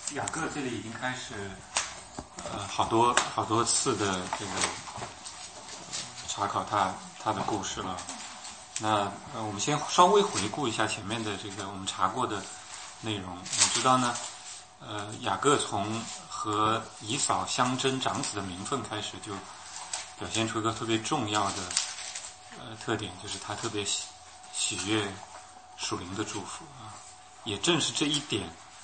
雅各这里已经开始好多次的这个查考他的故事了。那我们先稍微回顾一下前面的这个我们查过的内容。我们知道呢，雅各从和以扫相争长子的名分开始，就表现出一个特别重要的特点，就是他特别喜悦属灵的祝福啊。也正是这一点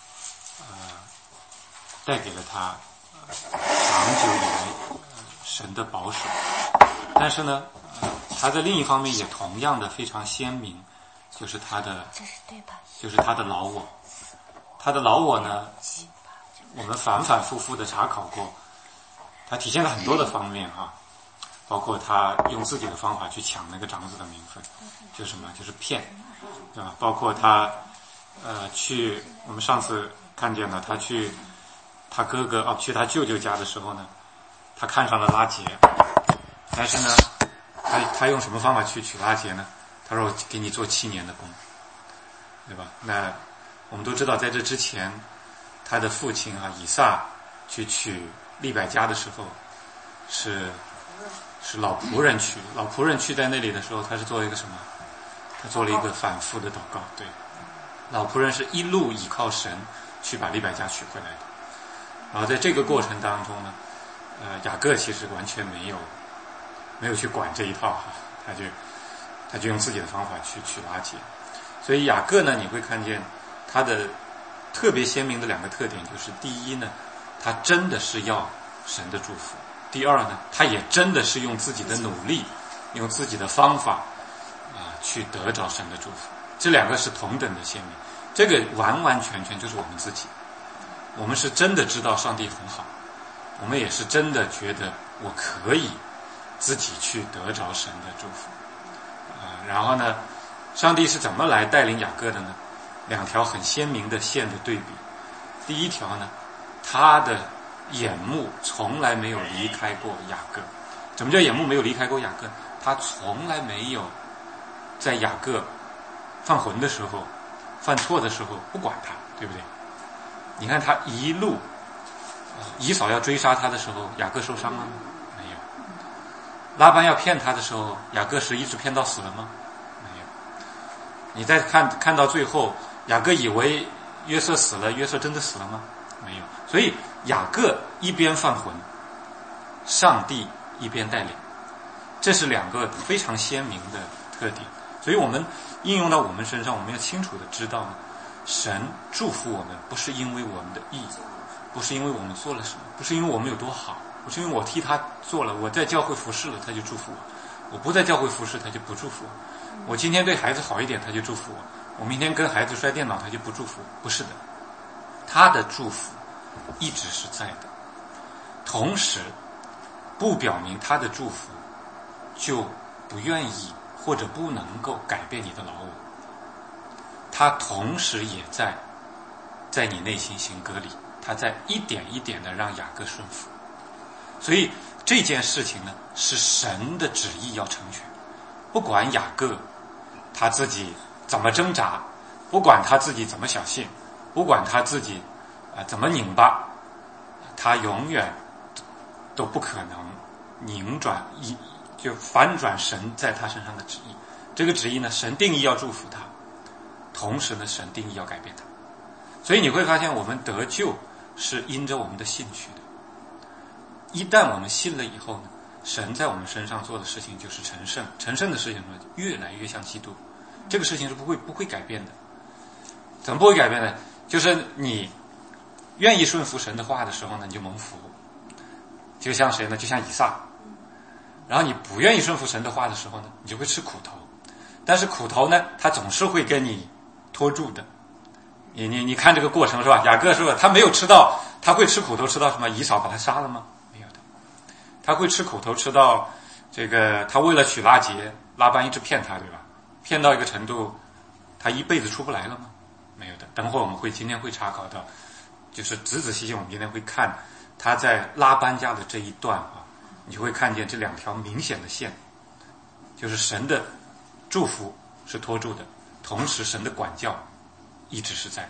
带给了他长久以来神的保守。但是呢，他在另一方面也同样的非常鲜明，就是他的老我。他的老我呢，我们反反复复的查考过，他体现了很多的方面哈，包括他用自己的方法去抢那个长子的名分，就是什么？就是骗，对吧？包括他我们上次看见了，他去他哥哥去他舅舅家的时候呢，他看上了拉结，但是呢，他用什么方法去娶拉结呢？他说：“我给你做7年的工，对吧？”那我们都知道，在这之前，他的父亲以撒去娶利百加的时候，是老仆人娶。老仆人去在那里的时候，他是做一个什么？他做了一个反复的祷告。对，老仆人是一路倚靠神去把利百加娶回来的。然后在这个过程当中呢，雅各其实完全没有去管这一套他就用自己的方法去娶拉结。所以雅各呢，你会看见他的特别鲜明的2个特点，就是第一呢，他真的是要神的祝福；第二呢，他也真的是用自己的努力，用自己的方法去得着神的祝福。这2个是同等的鲜明。这个完完全全就是我们自己。我们是真的知道上帝很好，我们也是真的觉得我可以自己去得着神的祝福然后呢，上帝是怎么来带领雅各的呢？2条很鲜明的线的对比。第一条呢，他的眼目从来没有离开过雅各。什么叫眼目没有离开过雅各？他从来没有在雅各犯浑的时候、犯错的时候不管他，对不对？你看他一路以扫要追杀他的时候，雅各受伤了吗？没有。拉班要骗他的时候，雅各是一直骗到死了吗？没有。你再看到最后，雅各以为约瑟死了，约瑟真的死了吗？没有。所以雅各一边犯浑，上帝一边带领，这是2个非常鲜明的特点。所以我们应用到我们身上，我们要清楚的知道呢，神祝福我们不是因为我们的义，不是因为我们做了什么，不是因为我们有多好，不是因为我替他做了，我在教会服侍了他就祝福我不在教会服侍他就不祝福我今天对孩子好一点他就祝福我明天跟孩子摔电脑他就不祝福不是的，他的祝福一直是在的。同时不表明他的祝福就不愿意或者不能够改变你的老我，他同时也在你内心行割礼，他在一点一点的让雅各顺服。所以这件事情呢，是神的旨意要成全。不管雅各他自己怎么挣扎，不管他自己怎么小心，不管他自己怎么拧巴，他永远都不可能就反转神在他身上的旨意。这个旨意呢，神定义要祝福他，同时呢，神定义要改变他。所以你会发现，我们得救是因着我们的信去的。一旦我们信了以后呢，神在我们身上做的事情就是成圣。成圣的事情呢，越来越像基督。这个事情是不会改变的。怎么不会改变呢？就是你愿意顺服神的话的时候呢，你就蒙福。就像谁呢？就像以撒。然后你不愿意顺服神的话的时候呢，你就会吃苦头。但是苦头呢，他总是会跟你拖住的。你看这个过程是吧？雅各是吧？他没有吃到，他会吃苦头吃到什么？以扫把他杀了吗？没有的。他会吃苦头吃到这个，他为了娶拉结，拉班一直骗他，对吧？骗到一个程度，他一辈子出不来了吗？没有的。等会儿我们今天会查考到，就是仔仔细细我们今天会看他在拉班家的这一段你就会看见这2条明显的线，就是神的祝福是拖住的，同时神的管教一直是在的。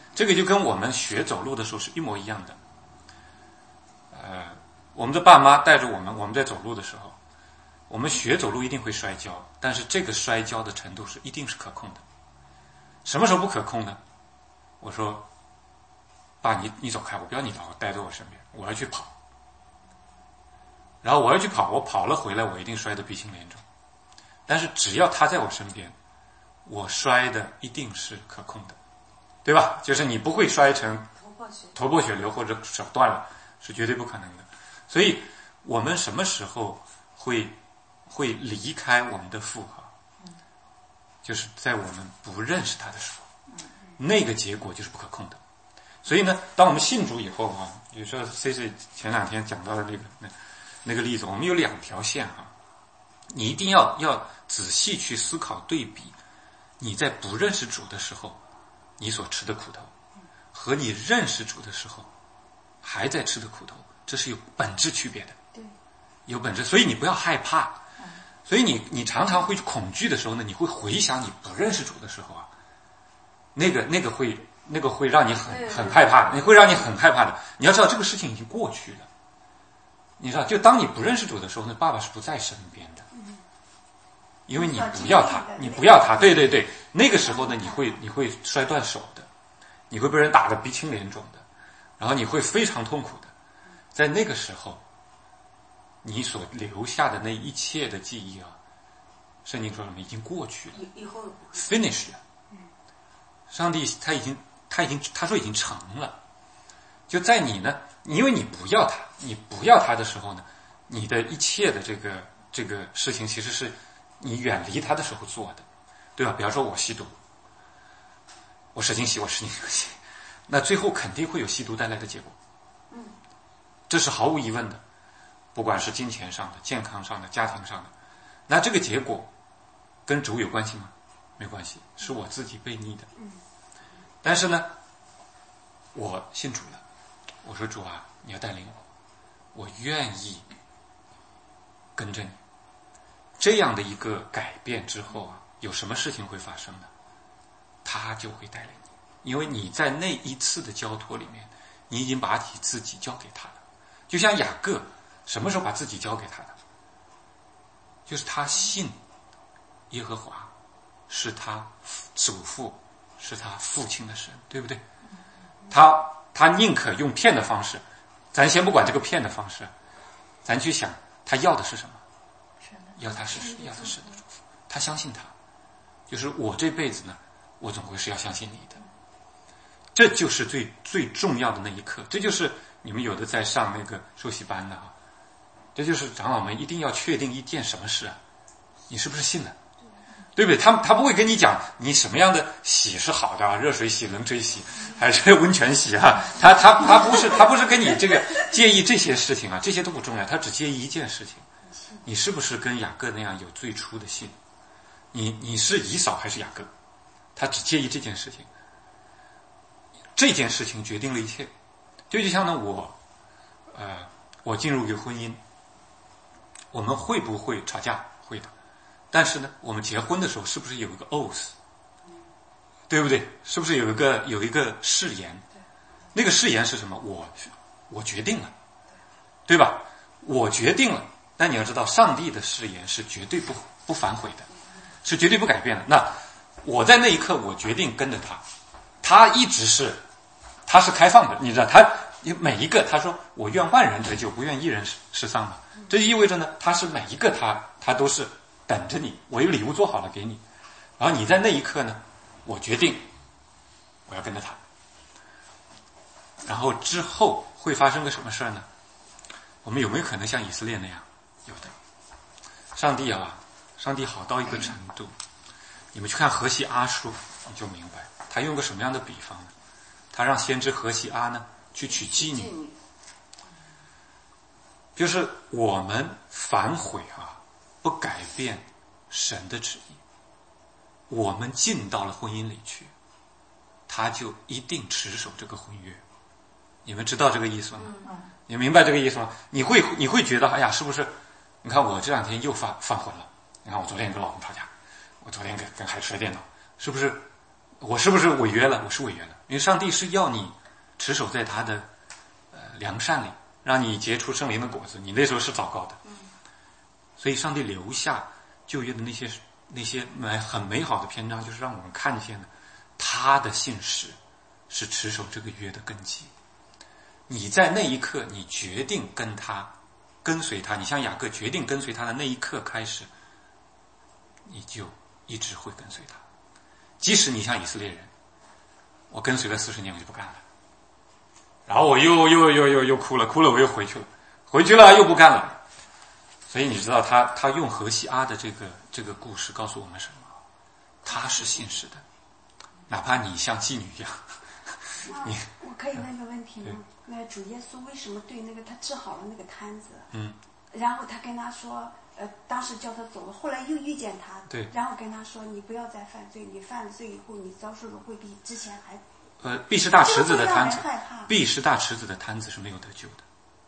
这个就跟我们学走路的时候是一模一样的。我们的爸妈带着我们在走路的时候，我们学走路一定会摔跤，但是这个摔跤的程度一定是可控的。什么时候不可控呢？我说，爸，你走开，我不要你老待在我身边，我要去跑。然后我要去跑，我跑了回来，我一定摔得鼻青脸肿。但是只要他在我身边，我摔的一定是可控的，对吧？就是你不会摔成头破血流或者手断了，是绝对不可能的。所以我们什么时候会离开我们的父就是在我们不认识他的时候，那个结果就是不可控的。所以呢，当我们信主以后比如说 CC 前2天讲到的那个例子，我们有2条线你一定要仔细去思考对比，你在不认识主的时候你所吃的苦头，和你认识主的时候还在吃的苦头，这是有本质区别的。对，有本质。所以你不要害怕。所以你常常会恐惧的时候呢，你会回想你不认识主的时候那个会让你很害怕，会让你很害怕的。你要知道这个事情已经过去了。你知道，就当你不认识主的时候呢，爸爸是不在身边的，因为你不要他，对，那个时候呢，你会摔断手的，你会被人打得鼻青脸肿的，然后你会非常痛苦的。在那个时候，你所留下的那一切的记忆圣经说什么？已经过去了，以后 finish 了。上帝他说已经成了。就在你呢，因为你不要他的时候呢，你的一切的这个事情其实是你远离他的时候做的，对吧？比方说我吸毒，我使劲吸，那最后肯定会有吸毒带来的结果。这是毫无疑问的，不管是金钱上的、健康上的、家庭上的。那这个结果跟主有关系吗？没关系，是我自己悖逆的。但是呢，我信主了，我说主啊，你要带领我愿意跟着你。这样的一个改变之后有什么事情会发生呢？他就会带领你，因为你在那一次的交托里面，你已经把你自己交给他了。就像雅各什么时候把自己交给他的？就是他信耶和华是他祖父，是他父亲的神，对不对？他宁可用骗的方式，咱先不管这个骗的方式，咱去想他要的是什么？要的是神的祝福。他相信他，就是我这辈子呢，我总归是要相信你的。这就是最重要的那一刻。这就是你们有的在上那个受洗班的这就是长老们一定要确定一件什么事你是不是信了？对不对？他不会跟你讲你什么样的洗是好的热水洗、冷水洗还是温泉洗他不是跟你这个介意这些事情这些都不重要，他只介意一件事情，你是不是跟雅各那样有最初的信？你是以扫还是雅各？他只介意这件事情。这件事情决定了一切。就像呢我进入一个婚姻，我们会不会吵架？会的。但是呢，我们结婚的时候是不是有一个 oath？ 对不对？是不是有一个誓言？那个誓言是什么？我决定了，对吧？我决定了。但你要知道，上帝的誓言是绝对不反悔的，是绝对不改变的。那我在那一刻，我决定跟着他一直他是开放的，你知道，他每一个他说我愿万人得救，不愿一人失丧嘛。这就意味着呢，他是每一个他都是等着你，我有礼物做好了给你，然后你在那一刻呢，我决定我要跟着他。然后之后会发生个什么事呢？我们有没有可能像以色列那样？有的。上帝好到一个程度，你们去看何西阿书你就明白他用个什么样的比方呢？他让先知何西阿呢去娶妓女，就是我们反悔不改变神的旨意，我们进到了婚姻里去，他就一定持守这个婚约。你们知道这个意思吗？你明白这个意思吗？你会觉得哎呀，是不是？你看我这2天又犯浑了。你看我昨天跟老公吵架，我昨天跟孩子摔电脑，是不是？ 我是不是违约了？我是违约了，因为上帝是要你持守在他的良善里，让你结出圣灵的果子。你那时候是糟糕的，所以上帝留下旧约的那些很美好的篇章，就是让我们看见了他的信实是持守这个约的根基。你在那一刻，你决定跟随他，你像雅各决定跟随他的那一刻开始，你就一直会跟随他。即使你像以色列人，我跟随了40年，我就不干了，然后我又哭了，我又回去了又不干了。所以你知道他用何西阿的这个故事告诉我们什么？他是信实的，哪怕你像妓女一样。 我可以问个问题吗？那主耶稣为什么对那个他治好了那个摊子？然后他跟他说，当时叫他走了，后来又遇见他， 对， 然后跟他说，你不要再犯罪，你犯了罪以后，你遭受的会比之前还。 毕士大池子的摊子，毕士大池子的摊子是没有得救的。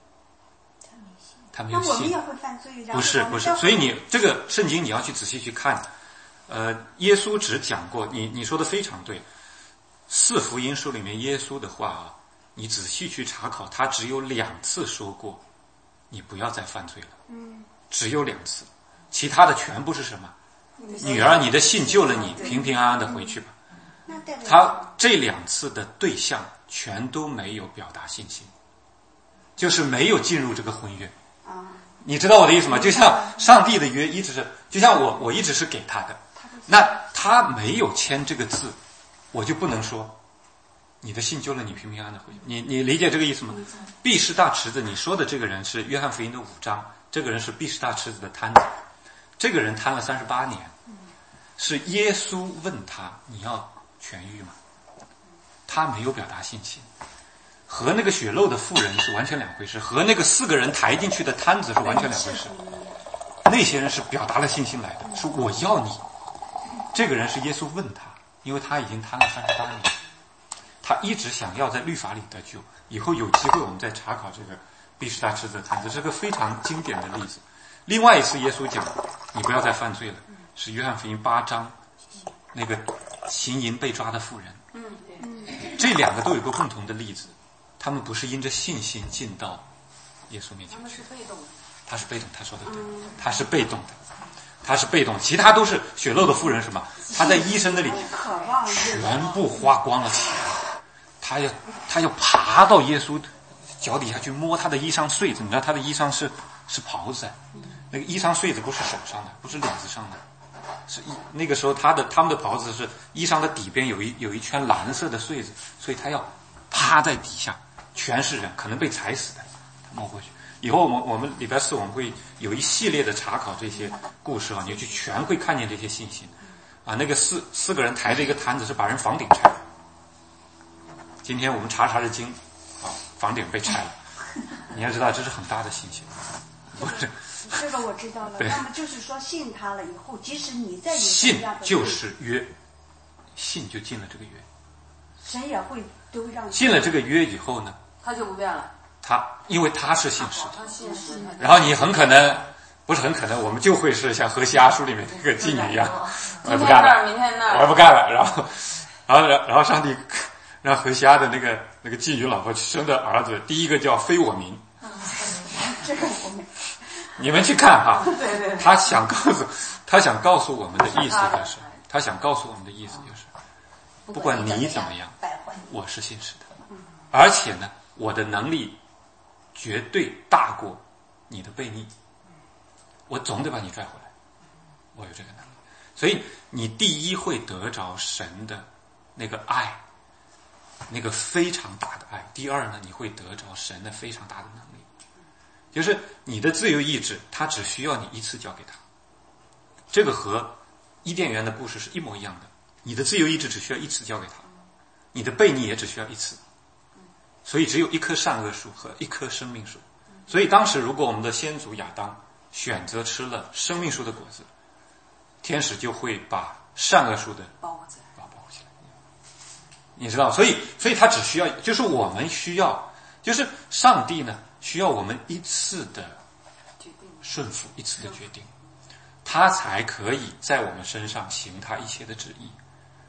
他没有信。 那我们也会犯罪， 不是，所以你这个圣经你要去仔细去看。耶稣只讲过，你说的非常对。4福音书里面耶稣的话啊，你仔细去查考，他只有2次说过，你不要再犯罪了。只有2次，其他的全部是什么？女儿，你的信救了你，平平安安的回去吧。他这2次的对象全都没有表达信心，就是没有进入这个婚约。你知道我的意思吗？就像上帝的约一直是，就像我一直是给他的，那他没有签这个字，我就不能说你的信救了你，平平安安的回去。你理解这个意思吗？毕士大池子，你说的这个人是约翰福音的5章，这个人是毕士大池子的摊子，这个人摊了38年，是耶稣问他你要痊愈吗？他没有表达信心，和那个血漏的妇人是完全2回事，和那个4个人抬进去的摊子是完全2回事。那些人是表达了信心来的，说我要你。这个人是耶稣问他，因为他已经摊了38年，他一直想要在律法里得救。以后有机会我们再查考这个毕士大池子的摊子，是个非常经典的例子。另外一次耶稣讲你不要再犯罪了，是约翰福音8章那个行淫被抓的妇人。这2个都有一个共同的例子，他们不是因着信心进到耶稣面前去，他们是被动的。他是被动，他说的对，他是被动的，他是被动，其他都是血漏的妇人什么？他在医生那里全部花光了钱，他要爬到耶稣脚底下去摸他的衣裳穗子。你知道他的衣裳是袍子，那个衣裳穗子不是手上的，不是领子上的，是那个时候他们的袍子是衣裳的底边有一圈蓝色的穗子，所以他要趴在底下，全是人，可能被踩死的，他摸过去。以后我们礼拜4我们会有一系列的查考这些故事啊，你就全会看见这些信息啊。那个四个人抬着一个摊子是把人房顶拆了。今天我们查这经啊，房顶被拆了，你要知道这是很大的信心，不是？ 这个我知道了。那么就是说，信他了以后，即使你再有信就是约，信就进了这个约， 神也会都让进了这个约以后呢， 他就不变了。 因为他是信实的，然后你很可能不是很可能，我们就会是像何西阿书里面那个妓女一样，我不干了， 明天那我不干了，然后上帝让何西阿的那个妓女老婆生的儿子，第一个叫非我民。 这个我们你们去看哈， 对， 他想告诉我们的意思就是，他想告诉我们的意思就是，不管你怎么样，我是信实的，而且呢，我的能力绝对大过你的悖逆，我总得把你拽回来，我有这个能力。所以你第一会得着神的那个爱，那个非常大的爱。第二呢，你会得着神的非常大的能力，就是你的自由意志，他只需要你一次交给他。这个和伊甸园的故事是一模一样的，你的自由意志只需要一次交给他，你的悖逆也只需要一次。所以只有一棵善恶树和一棵生命树。所以当时如果我们的先祖亚当选择吃了生命树的果子，天使就会把善恶树的保护起来。你知道，所以他只需要，就是我们需要，就是上帝呢需要我们一次的顺服，一次的决定，他才可以在我们身上行他一切的旨意。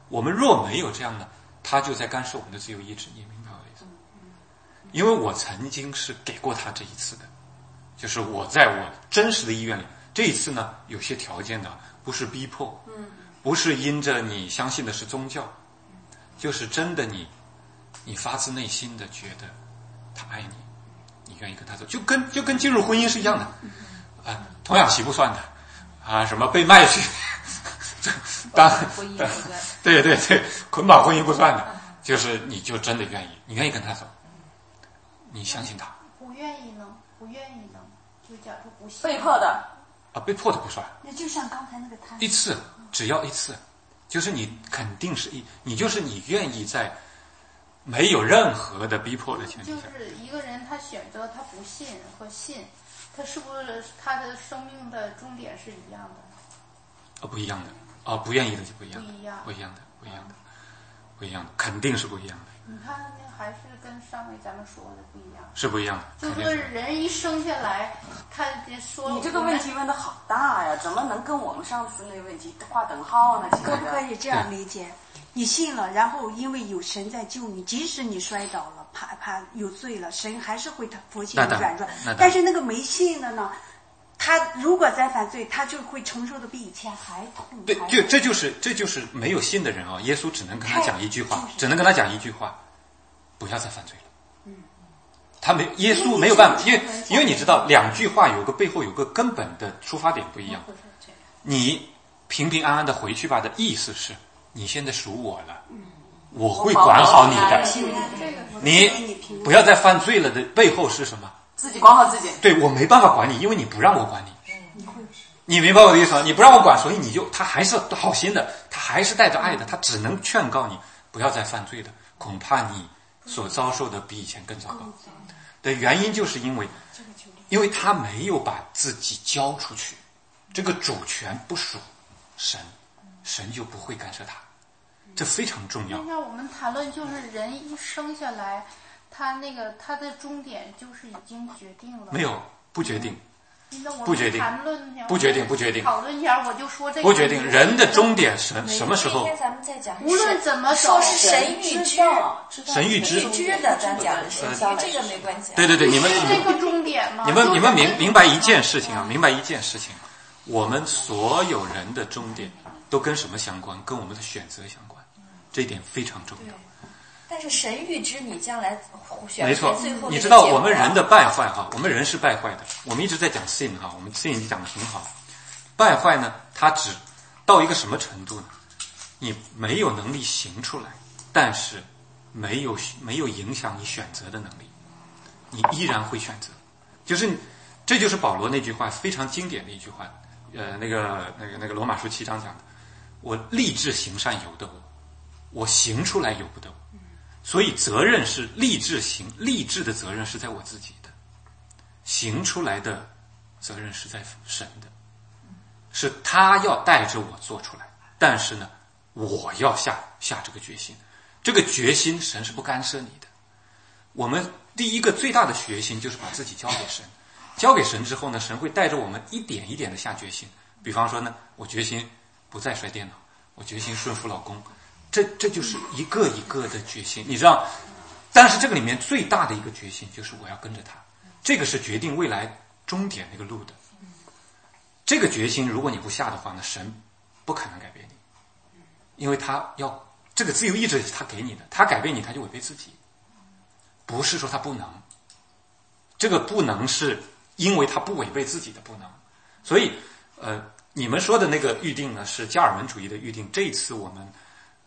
我们若没有这样呢，他就在干涉我们的自由意志，你明白我的意思？因为我曾经是给过他这一次的，就是我在我真实的意愿里，这一次呢有些条件的，不是逼迫，不是因着你相信的是宗教，就是真的你发自内心的觉得他爱你，你愿意跟他走，就跟进入婚姻是一样的，童养媳不算的，什么被卖去当对对对，捆绑婚姻不算的，就是你就真的愿意，你愿意跟他走，你相信他。 不愿意呢？不愿意呢？就假如不信。 被迫的被迫的不算。 那就像刚才那个摊一次，只要一次，就是你肯定是你就是你愿意在没有任何的逼迫的情况下。 就是一个人他选择他不信和信，他是不是他的生命的终点是一样的？ 不一样的。不愿意的就不一样的， 不一样的，肯定是不一样的。 你看，那还是跟上回咱们说的不一样。 是不一样的。 就是说，人一生下来，他说你这个问题问的好大呀，怎么能跟我们上次那个问题划等号呢？ 可不可以这样理解？你信了，然后因为有神在救你，即使你摔倒了，怕有罪了，神还是会佛系软弱。但是那个没信的呢？他如果再犯罪，他就会承受的比以前还痛。 对，这就是没有信的人啊！耶稣只能跟他讲一句话，不要再犯罪了。耶稣没有办法，因为你知道，两句话背后有个根本的出发点不一样。你平平安安的回去吧的意思是，你现在属我了，我会管好你的。你不要再犯罪了的背后是什么？ 自己管好自己。 对，我没办法管你，因为你不让我管你。你明白我的意思吗？你不让我管，所以他还是好心的，他还是带着爱的，他只能劝告你不要再犯罪的，恐怕你所遭受的比以前更糟糕。的原因就是因为他没有把自己交出去，这个主权不属神，神就不会干涉他，这非常重要。 现在我们谈论就是人一生下来。他的终点就是已经决定了。 没有，不决定。 不决定。 不决定。 讨论一下，我就说这个。 不决定，人的终点什么时候？ 明天咱们再讲。 无论怎么说是神预知， 神预知的，咱讲的是这个没关系。 对，你们这个终点吗？ 你们明白一件事情啊，我们所有人的终点都跟什么相关？跟我们的选择相关，这一点非常重要。 但是神预知你将来选没错， 最后你知道我们人的败坏哈，我们人是败坏的。我们一直在讲 sin 哈，我们 sin 已经讲的挺好。败坏呢，它只到一个什么程度呢？你没有能力行出来，但是没有影响你选择的能力，你依然会选择。这就是保罗那句话非常经典的一句话，那个罗马书7章讲的，我立志行善由得我行出来由不得我。所以责任是立志的责任是在我自己的，行出来的责任是在神的，是他要带着我做出来，但是呢，我要下这个决心，这个决心神是不干涉你的。我们第一个最大的决心就是把自己交给神，交给神之后呢，神会带着我们一点一点的下决心。比方说呢，我决心不再摔电脑，我决心顺服老公。这就是一个一个的决心，你知道，但是这个里面最大的一个决心就是我要跟着他，这个是决定未来终点那个路的。这个决心如果你不下的话呢，神不可能改变你，因为他要这个自由意志他给你的，他改变你他就违背自己，不是说他不能，这个不能是因为他不违背自己的不能。所以你们说的那个预定呢是加尔文主义的预定，这一次我们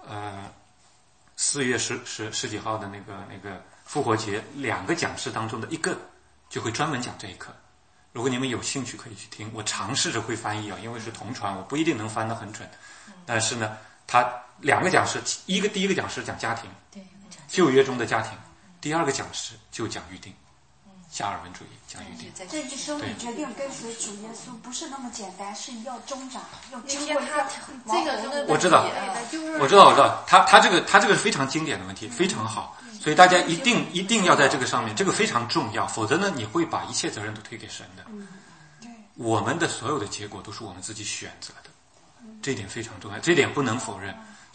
4月十几号的那个复活节2个讲师当中的一个就会专门讲这一课。如果你们有兴趣可以去听，我尝试着会翻译啊，因为是同传，我不一定能翻得很准。但是呢，他2个讲师，第一个讲师讲家庭，旧约中的家庭；第二个讲师就讲预定，加尔文主义讲预定。 这一生你决定跟随主耶稣不是那么简单，是要挣扎，要经过这个我知道，他这个是非常经典的问题，非常好，所以大家一定要在这个上面，这个非常重要，否则呢，你会把一切责任都推给神的。我们的所有的结果都是我们自己选择的，这一点非常重要，这一点不能否认。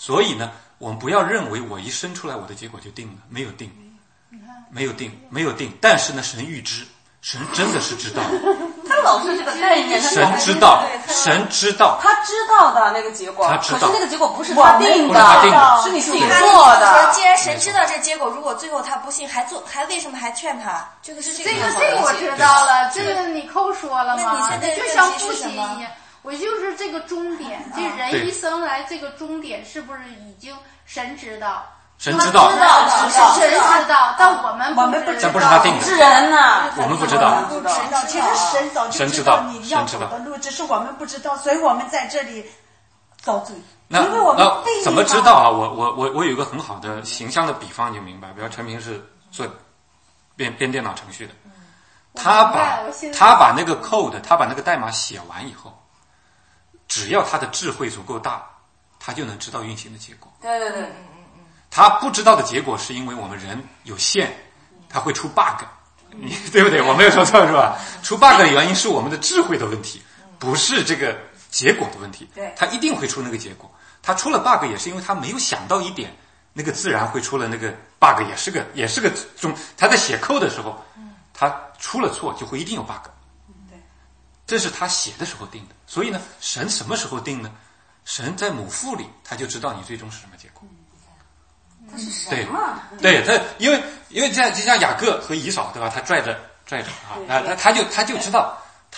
所以呢，我们不要认为我一生出来我的结果就定了，没有定，没有定，没有定。但是呢，神预知，神真的是知道。 他老是这个概念， 神知道，神知道， 他知道的那个结果， 他知道， 可是那个结果不是他定的， 是你自己做的。 既然神知道这结果，如果最后他不信，还为什么还劝他？这个我知道了，这个你扣说了嘛？ 那你现在就像父亲一样，我就是这个终点，这人一生来这个终点是不是已经神知道？ 神知道， 是神知道，但我们不知道， 这不是他定的， 是人呐， 我们不知道。 其实神早就知道你要走的路，只是我们不知道，所以我们在这里遭罪。 那因为我们怎么知道啊？我有一个很好的形象的比方，你就明白。比如陈平是做编电脑程序的，他把那个 code， 他把那个代码写完以后，只要他的智慧足够大，他就能知道运行的结果。 对对对。 他不知道的结果是因为我们人有限，他会出 bug， 你对不对？我没有说错是吧？出 bug 的原因是我们的智慧的问题，不是这个结果的问题。他一定会出那个结果。他出了 bug 也是因为他没有想到一点，那个自然会出了那个 bug， 也是个他在写 code 的时候，他出了错就会一定有 bug。这是他写的时候定的。所以呢，神什么时候定呢？神在母腹里他就知道你最终是什么结果。 他是神嘛？ 对，他因为就像雅各和以扫，对吧？他拽着他就知道，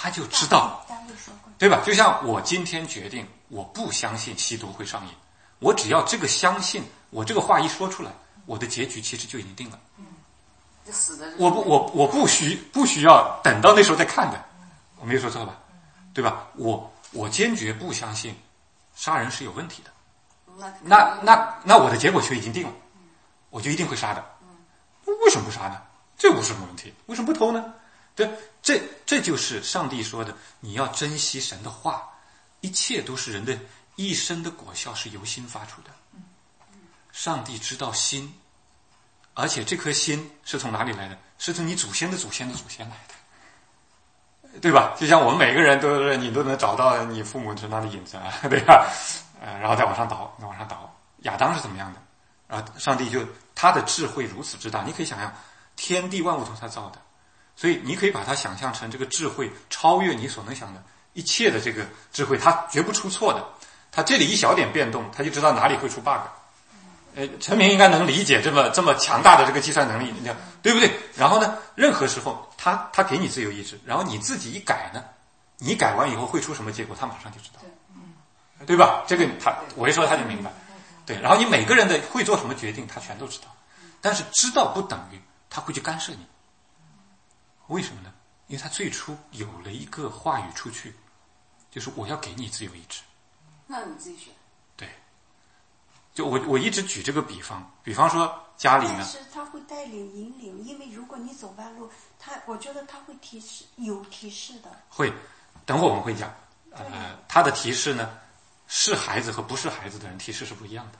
对吧？就像我今天决定我不相信吸毒会上瘾，我只要这个相信，我这个话一说出来，我的结局其实就已经定了。 就死的。 我不需要等到那时候再看的，我没有说错吧？对吧？我坚决不相信杀人是有问题的。那我的结果就已经定了，我就一定会杀的。为什么不杀呢？这不是什么问题。为什么不偷呢？这就是上帝说的，你要珍惜神的话，一切都是人的一生的果效，是由心发出的。上帝知道心，而且这颗心是从哪里来的？是从你祖先的祖先的祖先来的，对吧？就像我们每个人你都能找到你父母身上的影子啊，对吧？然后再往上倒，亚当是怎么样的？然后上帝就他的智慧如此之大，你可以想象，天地万物都是他造的，所以你可以把它想象成这个智慧超越你所能想的一切的这个智慧，他绝不出错的。他这里一小点变动，他就知道哪里会出 bug。陈明应该能理解这么强大的这个计算能力，对不对？然后呢，任何时候他给你自由意志，然后你自己一改呢，你改完以后会出什么结果，他马上就知道。对吧？这个我一说他就明白。对，然后你每个人的会做什么决定，他全都知道。但是知道不等于他会去干涉你。为什么呢？因为他最初有了一个话语出去，就是我要给你自由意志。 那你自己选。对。 就我一直举这个比方说家里呢。 但是他会带领引领，因为如果你走弯路，我觉得他会有提示的。会， 等会我们会讲。他的提示呢？是孩子和不是孩子的人提示是不一样的。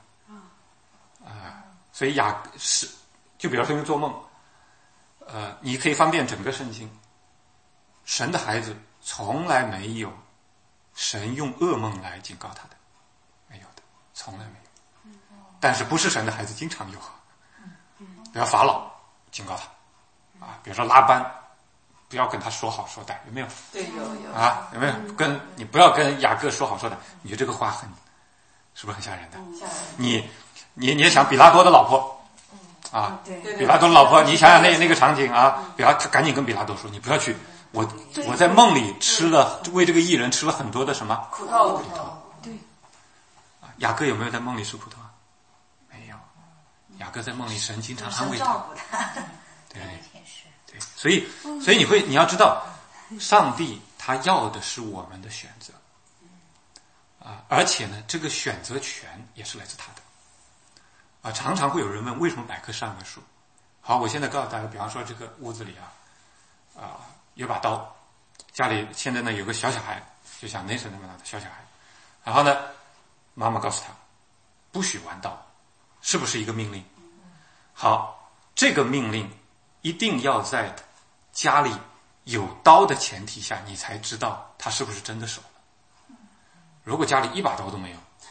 所以就比如说做梦，你可以翻遍整个圣经，神的孩子从来没有神用噩梦来警告他的，没有的，从来没有。但是不是神的孩子经常有，比如法老警告他，比如说拉班，不要跟他说好说歹，有没有？ 对，有啊，有没有？你不要跟雅各说好说歹，你觉得这个话是不是很吓人的？你也想比拉多的老婆啊？比拉多的老婆，你想想那个场景啊，他赶紧跟比拉多说，你不要去，我在梦里为这个艺人吃了很多的什么苦头。 对。 雅各有没有在梦里吃苦头啊？没有。雅各在梦里神经常安慰他。对。所以你要知道，上帝他要的是我们的选择，而且呢，这个选择权也是来自他的。常常会有人问，为什么百棵善恶树？好，我现在告诉大家，比方说这个屋子里有把刀，家里现在呢有个小孩，就像 Nathan 那么大的小孩，然后呢，妈妈告诉他不许玩刀，是不是一个命令？好，这个命令一定要在家里有刀的前提下，你才知道他是不是真的手了。如果家里一把刀都没有，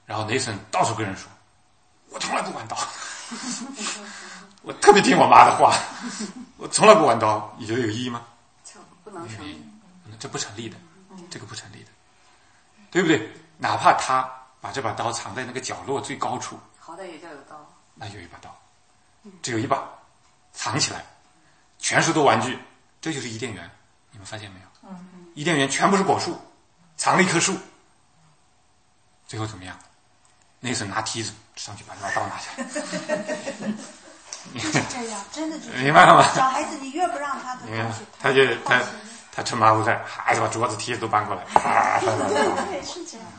然后雷神到处跟人说，我从来不玩刀，我特别听我妈的话，我从来不玩刀，你觉得有意义吗？ 不能成立， 这不成立的，这个不成立的，对不对？哪怕他把这把刀藏在那个角落最高处， 好歹也叫有刀。 那有一把刀，只有一把，藏起来，全是都玩具，这就是伊甸园，你们发现没有？伊甸园全部是果树，藏了一棵树，最后怎么样？那时候拿梯子上去把那把刀拿下来。 就是这样，真的就是明白了吗？ 小孩子你越不让他的东西， 他趁马虎在，孩子把桌子梯子都搬过来， 对，是这样。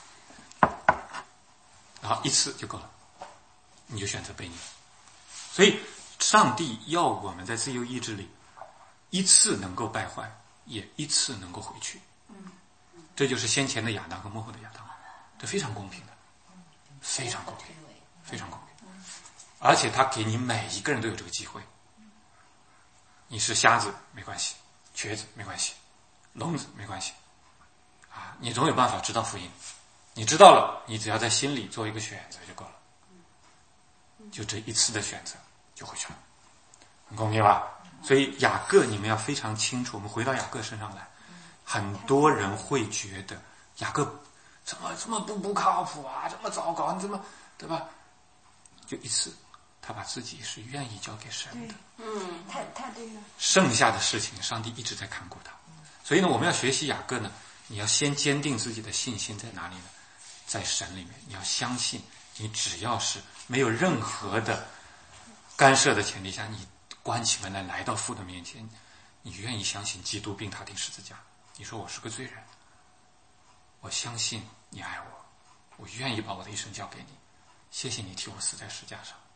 然后一次就够了，你就选择悖逆。所以上帝要我们在自由意志里一次能够败坏，也一次能够回去。这就是先前的亚当和末后的亚当，这非常公平的，非常公平，非常公平。而且他给你每一个人都有这个机会。你是瞎子没关系，瘸子没关系，聋子没关系，你总有办法知道福音。你知道了，你只要在心里做一个选择就够了，就这一次的选择就回去了，很公平吧？所以雅各你们要非常清楚，我们回到雅各身上来，很多人会觉得雅各怎么这么不靠谱啊，这么糟糕，你怎么对吧？就一次，他把自己是愿意交给神的， 太对了。 剩下的事情上帝一直在看顾他。所以呢，我们要学习雅各呢，你要先坚定自己的信心在哪里呢？在神里面，你要相信，你只要是没有任何的干涉的前提下，你关起门来到父的面前，你愿意相信基督并他钉十字架。你说我是个罪人，我相信你爱我，我愿意把我的一生交给你，谢谢你替我死在十字架上。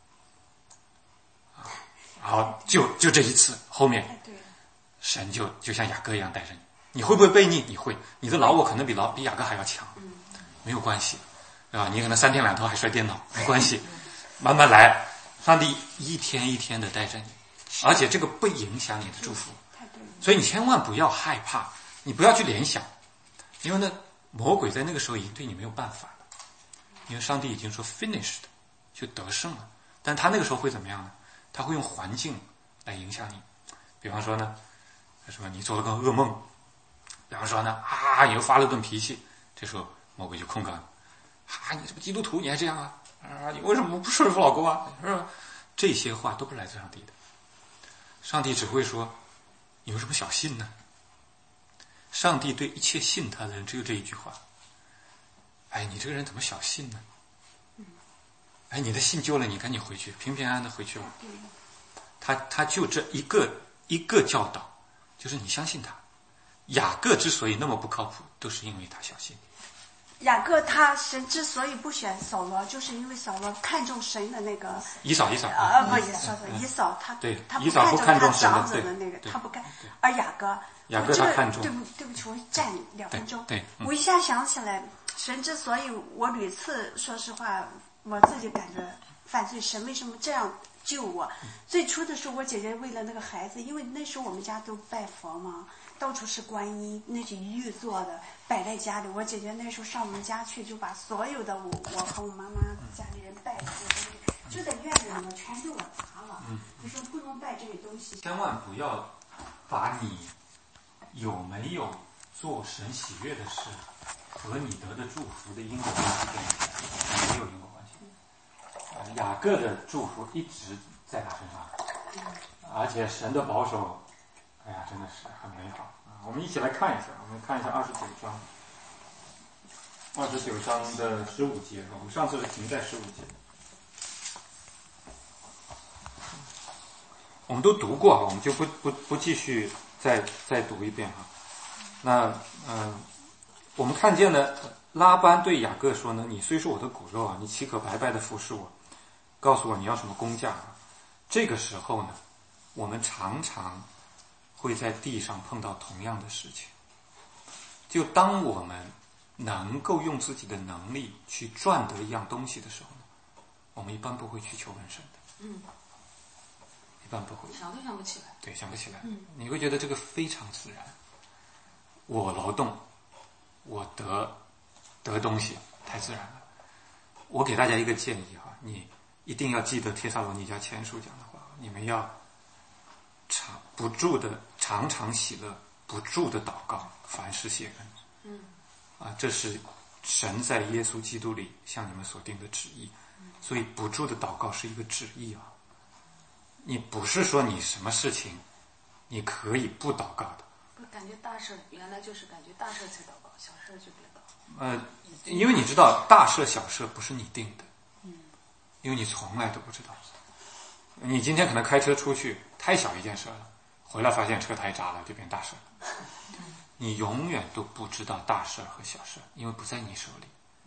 然后就这一次，后面神就像雅各一样带着你。你会不会悖逆？你会，你的老我可能比雅各还要强，没有关系，对吧？你可能3天2头还摔电脑，没关系，慢慢来，上帝一天一天的带着你，而且这个不影响你的祝福。所以你千万不要害怕，你不要去联想，因为呢，魔鬼在那个时候已经对你没有办法了，因为上帝已经说 finished， 就得胜了。但他那个时候会怎么样呢？他会用环境来影响你，比方说呢，什么你做了个噩梦，比方说呢，你又发了顿脾气，这时候魔鬼就控告你，你这个基督徒你还这样啊？你为什么不顺服老公啊？是吧？这些话都不来自上帝的，上帝只会说，你为什么小信呢？上帝对一切信他的人只有这一句话，你这个人怎么小信呢？你的信救了你，赶紧回去，平平安安的回去了。他就这一个教导，就是你相信他。雅各之所以那么不靠谱，都是因为他小信。 雅各神之所以不选扫罗，就是因为扫罗看重神的那个以扫以扫他不看重他长子的那个，他不看。而雅各他看重。 对不起，我站2分钟。 对， 我一下想起来，神之所以我屡次说实话，我自己感觉犯罪，神为什么这样救我？最初的时候，我姐姐为了那个孩子，因为那时候我们家都拜佛嘛。到处是观音，那是玉做的，摆在家里。我姐姐那时候上我们家去，就把所有的我和我妈妈家里人拜的就在院子里面全给我砸了。你说不能拜这个东西。 千万不要把你有没有做神喜悦的事和你得的祝福的因果关系建立起来，没有因果关系。雅各的祝福一直在他身上，而且神的保守。真的是很美好啊！我们一起来看一下，我们看一下29章的15节。我们上次是停在15节，我们都读过啊，我们就不继续再读一遍哈。那我们看见呢，拉班对雅各说呢：“你虽是我的骨肉啊，你岂可白白的服侍我？告诉我你要什么工价啊？”这个时候呢，我们常常会在地上碰到同样的事情。就当我们能够用自己的能力去赚得一样东西的时候呢，我们一般不会去求问神的。一般不会。 想都想不起来。 对，想不起来。你会觉得这个非常自然。我劳动，我得东西，太自然了。 我给大家一个建议哈，你一定要记得帖撒罗尼迦前书讲的话，你们要常常喜乐，不住的祷告，凡事谢恩。这是神在耶稣基督里向你们所定的旨意。所以不住的祷告是一个旨意啊。你不是说你什么事情你可以不祷告的。 不感觉大事原来就是感觉大事才祷告，小事就别祷。 因为你知道大事小事不是你定的，因为你从来都不知道。你今天可能开车出去，太小一件事了，回来发现车胎扎了，就变大事了。你永远都不知道大事和小事，因为不在你手里。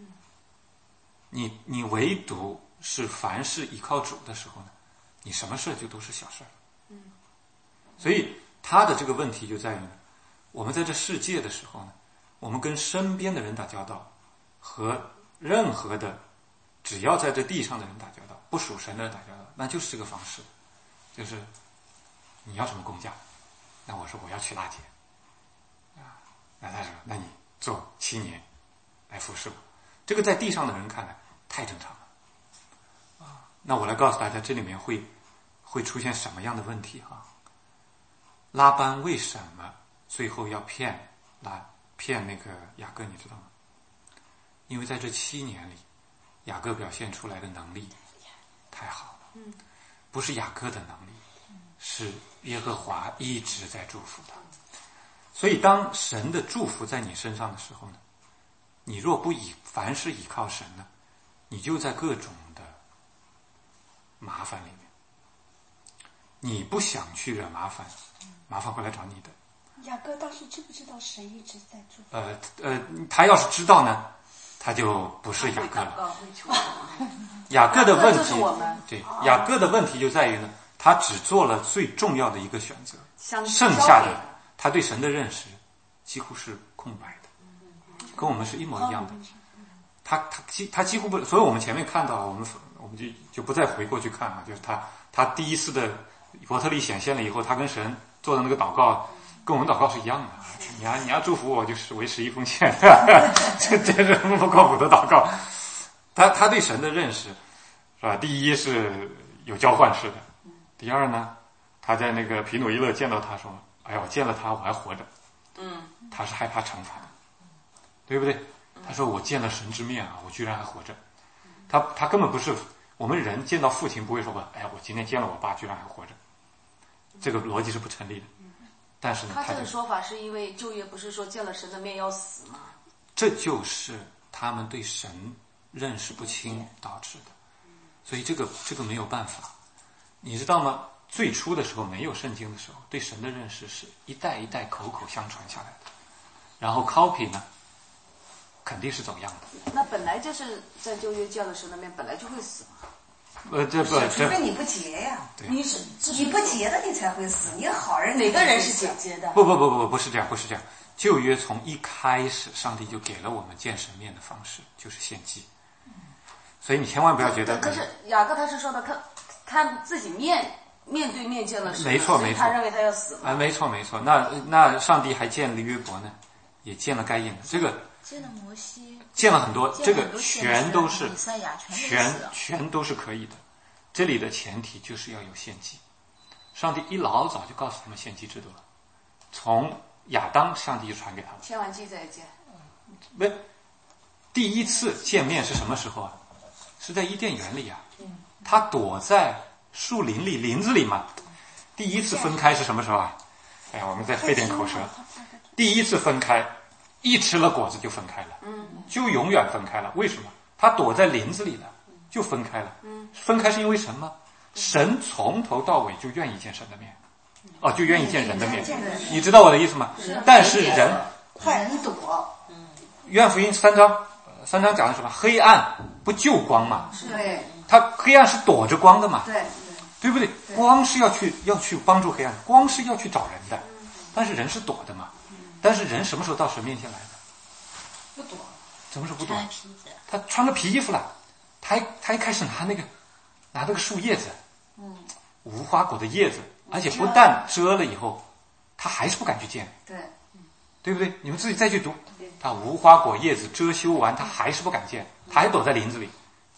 你唯独是凡事依靠主的时候呢，你什么事就都是小事。所以他的这个问题就在于呢，我们在这世界的时候呢，我们跟身边的人打交道，和任何的只要在这地上的人打交道，不属神的人打交道，那就是这个方式，就是你要什么工价，那我说我要去拉结那他说那你做7年来服侍我，这个在地上的人看来太正常了那我来告诉大家这里面会出现什么样的问题拉班为什么最后要骗那个雅各，你知道吗？因为在这7年里，雅各表现出来的能力太好了。不是雅各的能力，是耶和华一直在祝福他。所以当神的祝福在你身上的时候呢，你若不凡事倚靠神呢，你就在各种的麻烦里面。你不想去惹麻烦，麻烦会来找你的。 雅各当时知不知道神一直在祝福？ 他要是知道呢，他就不是雅各了。雅各的问题，对，雅各的问题就在于呢，他只做了最重要的一个选择，剩下的他对神的认识几乎是空白的，跟我们是一模一样的。他几乎不，所以我们前面看到，我们就不再回过去看了，就是他第一次的伯特利显现了以后，他跟神做的那个祷告，跟我们祷告是一样的。你要祝福我，就是为11奉献，这是不靠谱的祷告。他对神的认识是吧？第一是有交换式的，第二呢，他在那个皮努伊勒见到他说：“哎呀，我见了他我还活着。”他是害怕惩罚的，对不对？他说：“我见了神之面啊，我居然还活着。”他根本不是我们人见到父亲不会说：“哎呀，我今天见了我爸，居然还活着。”这个逻辑是不成立的。但是呢， 他这个说法是因为旧约不是说见了神的面要死吗？ 这就是他们对神认识不清导致的。所以这个没有办法，你知道吗？最初的时候没有圣经的时候，对神的认识是一代一代口口相传下来的，然后 copy 呢肯定是走样的。 那本来就是在旧约见了神的面本来就会死嘛。 除非你不结呀，你不结的你才会死，你好人哪个人是结的？ 不是这样。旧约从一开始，上帝就给了我们见神面的方式，就是献祭。所以你千万不要觉得。 可是雅各他是说的，他自己面对面见了神， 没错， 他认为他要死嘛。 没错。那上帝还见了约伯呢，也见了该隐的，这个见了摩西， 见了很多，这个全都是全都是可以的。这里的前提就是要有献祭。上帝一老早就告诉他们献祭制度了，从亚当上帝就传给他们。 签完祭再见。 第一次见面是什么时候啊？是在伊甸园里啊。他躲在树林里，林子里嘛。第一次分开是什么时候啊？哎呀，我们再费点口舌。第一次分开，一吃了果子就分开了，就永远分开了。为什么？他躲在林子里了，就分开了。分开是因为什么？神从头到尾就愿意见神的面，就愿意见人的面。你知道我的意思吗？但是人躲。 约翰福音3章讲的什么？黑暗不救光嘛。 对。 他黑暗是躲着光的嘛。 对不对？光是要去帮助黑暗，光是要去找人的，但是人是躲的嘛。但是人什么时候到神面前来的？ 不躲。 怎么说不躲？他穿个皮衣服了，他一开始拿那个树叶子，无花果的叶子，而且不但遮了以后，他还是不敢去见。对不对？你们自己再去读，他无花果叶子遮羞完，他还是不敢见，他还躲在林子里。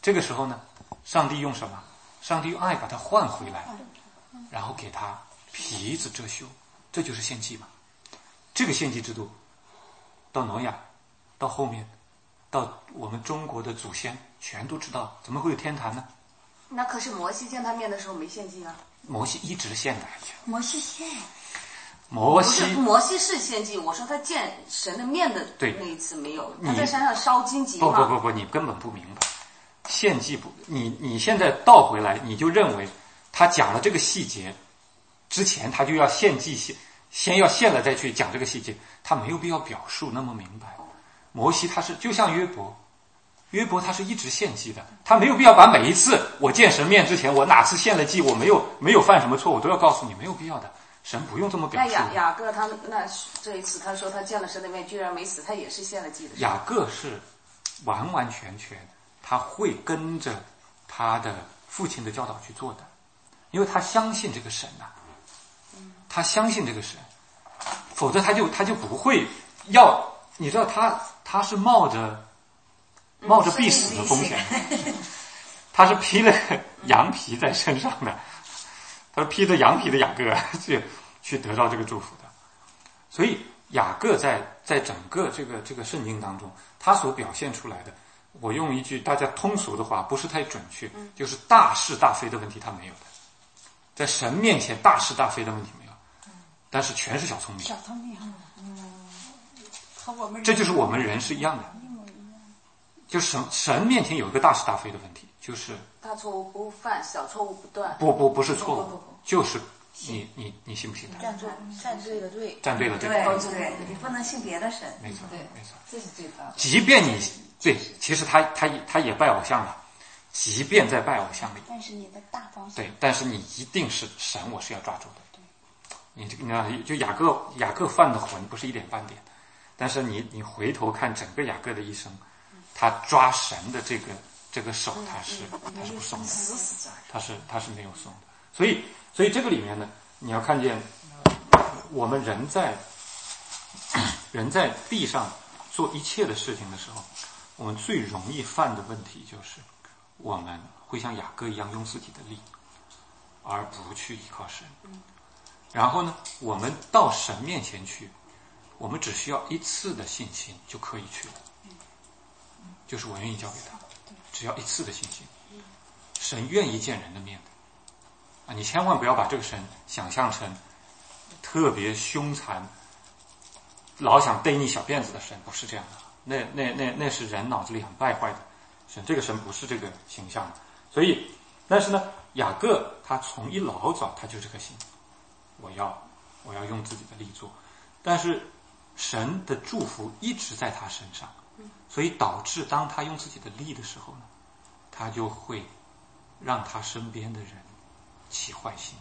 这个时候呢，上帝用什么？上帝用爱把他换回来，然后给他皮子遮羞，这就是献祭嘛。这个献祭制度到挪亚，到后面，到我们中国的祖先全都知道，怎么会有天坛呢？ 那可是摩西见他面的时候没献祭啊。 摩西一直献的。 摩西献。 摩西是献祭，我说他见神的面的那一次没有，他在山上烧荆棘嘛。 不，你根本不明白。献祭不，你现在倒回来，你就认为他讲了这个细节之前，他就要献祭，先要献了再去讲这个细节，他没有必要表述那么明白。摩西他是就像约伯他是一直献祭的，他没有必要把每一次我见神面之前，我哪次献了祭，我没有犯什么错，我都要告诉你，没有必要的。神不用这么表述。 那雅各他这一次他说他见了神的面居然没死，他也是献了祭的。 雅各是完完全全他会跟着他的父亲的教导去做的，因为他相信这个神呐，他相信这个神，否则他就不会要。你知道他是冒着必死的风险，他是披了羊皮在身上的，他是披着羊皮的雅各去得到这个祝福的。所以雅各在整个这个圣经当中，他所表现出来的，我用一句大家通俗的话，不是太准确，就是大是大非的问题他没有的，在神面前大是大非的问题没有，但是全是小聪明。 小聪明，和我们这就是我们人是一样的。就是神面前有一个大是大非的问题，就是大错误不犯，小错误不断。 不是错误，就是你信不信他？ 站对了对， 站对了对， 对，你不能信别的神。 没错， 这是最大的。 即便你对，其实他也拜偶像了，即便在拜偶像里， 但是你的大方向对，但是你一定是神，我是要抓住的。你看，就雅各犯的魂不是一点半点，但是你回头看整个雅各的一生。他抓神的这个手，他是不松的，他是没有松的。所以这个里面呢，你要看见，我们人在地上做一切的事情的时候，我们最容易犯的问题就是，我们会像雅各一样用自己的力，而不去依靠神。然后呢，我们到神面前去，我们只需要一次的信心就可以去了。就是我愿意交给他，只要一次的信心，神愿意见人的面的啊！你千万不要把这个神想象成特别凶残、老想逮你小辫子的神，不是这样的。那是人脑子里很败坏的神，这个神不是这个形象的。所以，但是呢，雅各他从一老早他就这个心，我要用自己的力做，但是神的祝福一直在他身上。所以导致当他用自己的力的时候呢，他就会让他身边的人起坏心。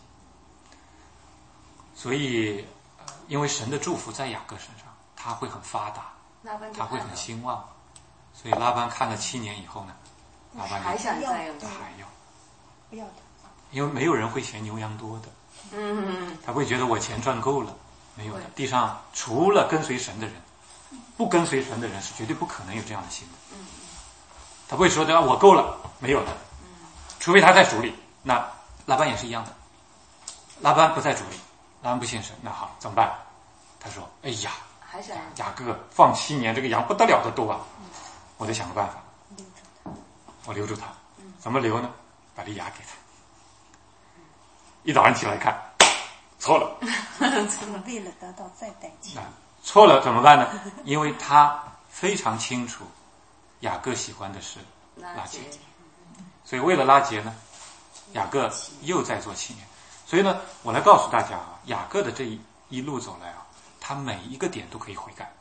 所以因为神的祝福在雅各身上，他会很发达，他会很兴旺。所以拉班看了7年以后呢，拉班还想再用， 他还要不要的， 因为没有人会嫌牛羊多的。他会觉得我钱赚够了，没有的。地上除了跟随神的人，不跟随神的人是绝对不可能有这样的心的。他不会说的我够了，没有的。除非他在主里。那拉班也是一样的，拉班不在主里，拉班不信神，那好怎么办？他说哎呀，雅各放7年，这个羊不得了的多啊，我得想个办法，我留住他。怎么留呢？把利亚给他，一早上起来看错了， 为了得到再带去。 错了怎么办呢？因为他非常清楚雅各喜欢的是拉结，所以为了拉结呢，雅各又再做7年。所以呢，我来告诉大家啊，雅各的这一路走来啊，他每一个点都可以悔改。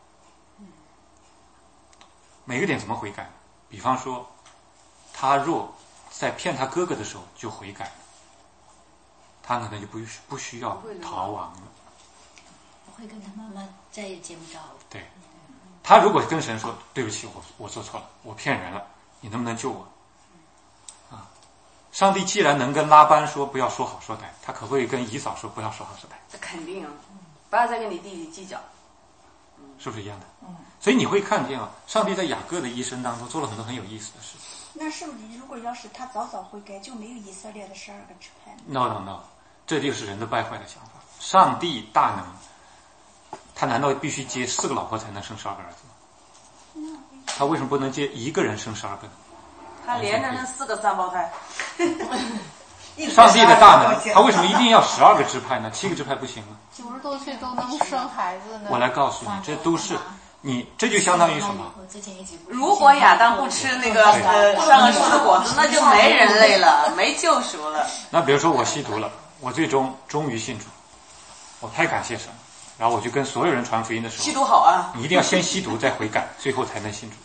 每个点怎么悔改？比方说，他若在骗他哥哥的时候就悔改，他可能就不需要逃亡了。 我会跟他妈妈再也见不着了。 对，他如果跟神说对不起，我做错了，我骗人了，你能不能救我？啊，上帝既然能跟拉班说不要说好说歹，他可不可以跟以扫说不要说好说歹？ 这肯定啊，不要再跟你弟弟计较。 是不是一样的？所以你会看见上帝在雅各的一生当中做了很多很有意思的事情。 那是不是如果要是他早早悔改，就没有以色列的12个支派 ？No， 这就是人的败坏的想法。上帝大能，他难道必须接4个老婆才能生12个儿子吗？他为什么不能接一个人生12个呢？ 他连着那4个3胞胎。 上帝的大能，他为什么一定要12个支派呢？7个支派不行吗 ？90多岁都能生孩子呢？ 我来告诉你，这都是你，这就相当于什么？ 如果亚当不吃那个善恶树的果子，那就没人类了，没救赎了。 那比如说我吸毒了，我最终终于信主，我太感谢神了，然后我就跟所有人传福音的时候， 吸毒好啊， 你一定要先吸毒再悔改，最后才能信主，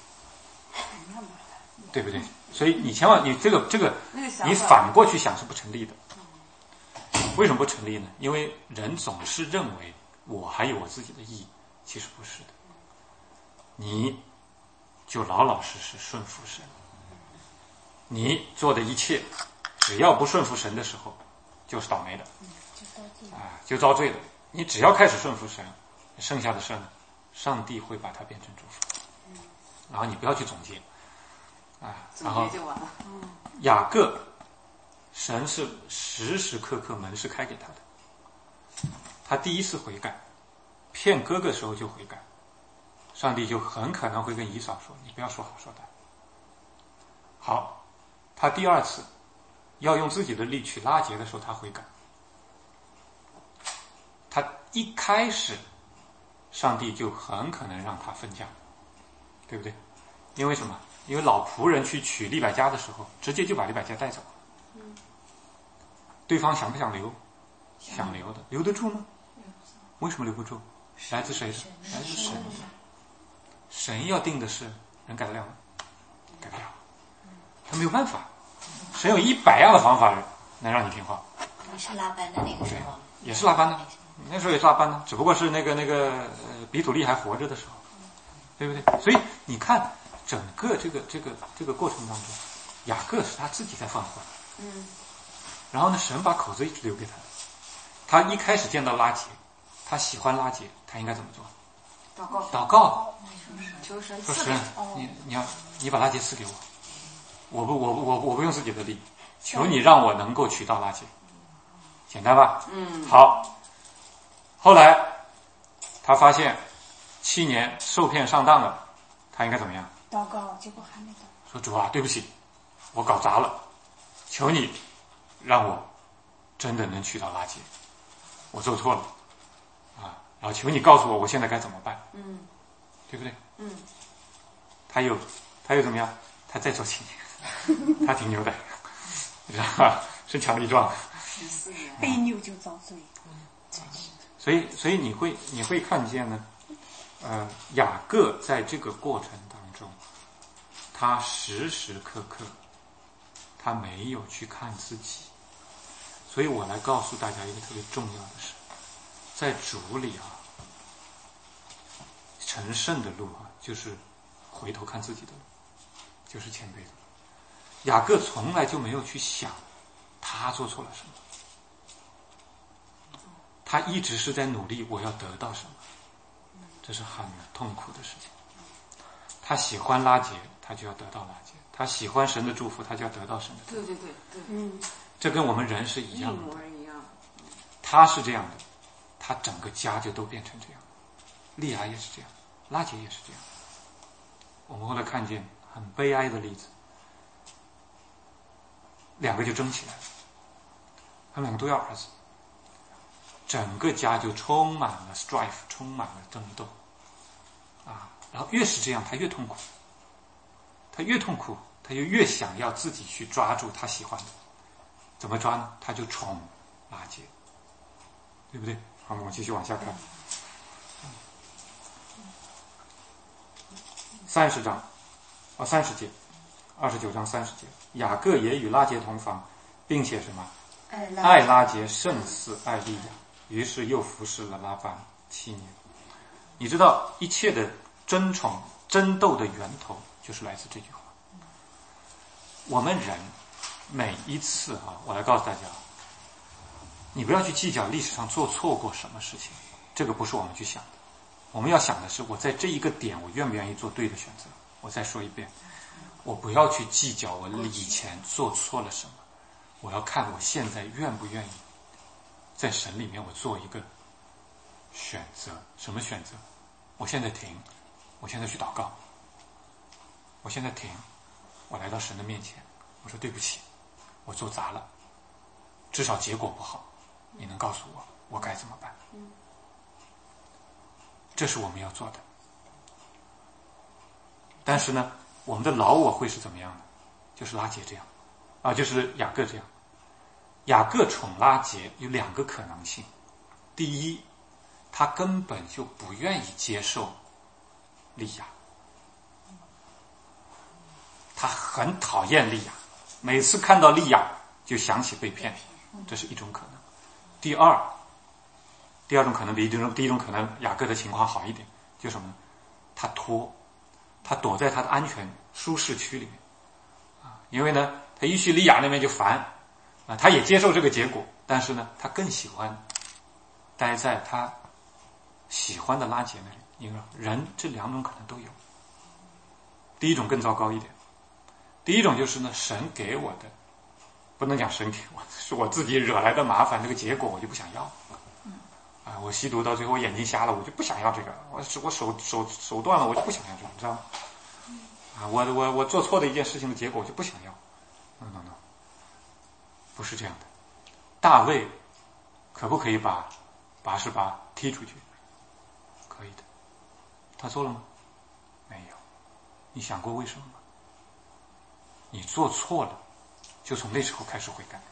对不对？所以你千万你这个你反过去想是不成立的。为什么不成立呢？因为人总是认为我还有我自己的意义，其实不是的。你就老老实实顺服神，你做的一切只要不顺服神的时候就是倒霉的，就遭罪的。你只要开始顺服神，剩下的事呢，上帝会把它变成祝福。然后你不要去总结然后雅各，神是时时刻刻门是开给他的。他第一次悔改，骗哥哥的时候就悔改，上帝就很可能会跟以扫说：“你不要说好说歹。”好，他第2次要用自己的力去拉结的时候，他悔改。他一开始，上帝就很可能让他分家，对不对？因为什么？因为老仆人去娶利百加的时候，直接就把利百加带走了。对方想不想留？想留的，留得住吗？为什么留不住？来自谁的？来自神。神要定的事，人改得了吗？改不了。他没有办法。神有100样的方法能让你听话。 你是拉班的那个时候？ 也是拉班的，那时候也是拉班的，只不过是那个比土利还活着的时候，对不对？所以你看。整个这个过程当中，雅各是他自己在放话，然后呢，神把口子一直留给他。他一开始见到拉结，他喜欢拉结，他应该怎么做？祷告， 求神说神，你把拉结赐给我，我不用自己的力，求你让我能够娶到拉结，简单吧？好。后来他发现7年受骗上当了，他应该怎么样？ 祷告，结果还没祷。 说主啊，对不起，我搞砸了，求你让我真的能娶到拉结，我做错了然后求你告诉我现在该怎么办，对不对？他又怎么样？他再做7年，他挺牛的，知道吧？身强力壮， 被扭就遭罪。 所以你会看见呢，雅各在这个过程当中，他时时刻刻他没有去看自己。所以我来告诉大家一个特别重要的事，在主里成圣的路就是回头看自己的路，就是谦卑的路。雅各从来就没有去想他做错了什么，他一直是在努力我要得到什么，这是很痛苦的事情。他喜欢拉结，他就要得到拉结；他喜欢神的祝福，他就要得到神的祝福。 对， 这跟我们人是一样的。他是这样的，他整个家就都变成这样。利亚也是这样，拉结也是这样。我们后来看见很悲哀的例子，2个就争起来了，他们2个都要儿子，整个家就充满了 strife， 充满了争斗然后越是这样，他越痛苦，他越痛苦，他就越想要自己去抓住他喜欢的。怎么抓呢？他就宠拉结，对不对？好，我们继续往下看。30章30节，29章30节，雅各也与拉结同房，并且什么？爱拉结胜似爱利亚，于是又服侍了拉班7年。你知道一切的争宠争斗的源头就是来自这句话。我们人每一次我来告诉大家，你不要去计较历史上做错过什么事情，这个不是我们去想的。 我们要想的是，我在这一个点，我愿不愿意做对的选择？我再说一遍，我不要去计较我以前做错了什么，我要看我现在愿不愿意在神里面我做一个选择。什么选择？我现在停，我现在去祷告，我现在停，我来到神的面前，我说对不起，我做砸了，至少结果不好，你能告诉我我该怎么办？这是我们要做的。但是呢，我们的老我会是怎么样的？就是拉结这样啊，就是雅各这样。雅各宠拉结有两个可能性。第一，他根本就不愿意接受利亚，他很讨厌利亚，每次看到利亚就想起被骗，这是一种可能。第二种可能比第一种可能雅各的情况好一点，就是什么呢？他躲在他的安全舒适区里面啊，因为呢，他一去利亚那边就烦啊，他也接受这个结果，但是呢，他更喜欢待在他喜欢的拉结那里。因为人这两种可能都有，第一种更糟糕一点。第一种就是呢，神给我的，不能讲神给我，是我自己惹来的麻烦，这个结果我就不想要。我吸毒到最后我眼睛瞎了，我就不想要这个。我手断了，我就不想要这个，你知道吗？我做错的一件事情的结果我就不想要。No， 不是这样的。大卫可不可以把拔示巴踢出去？可以的。他做了吗？没有。你想过为什么吗？你做错了，就从那时候开始悔改。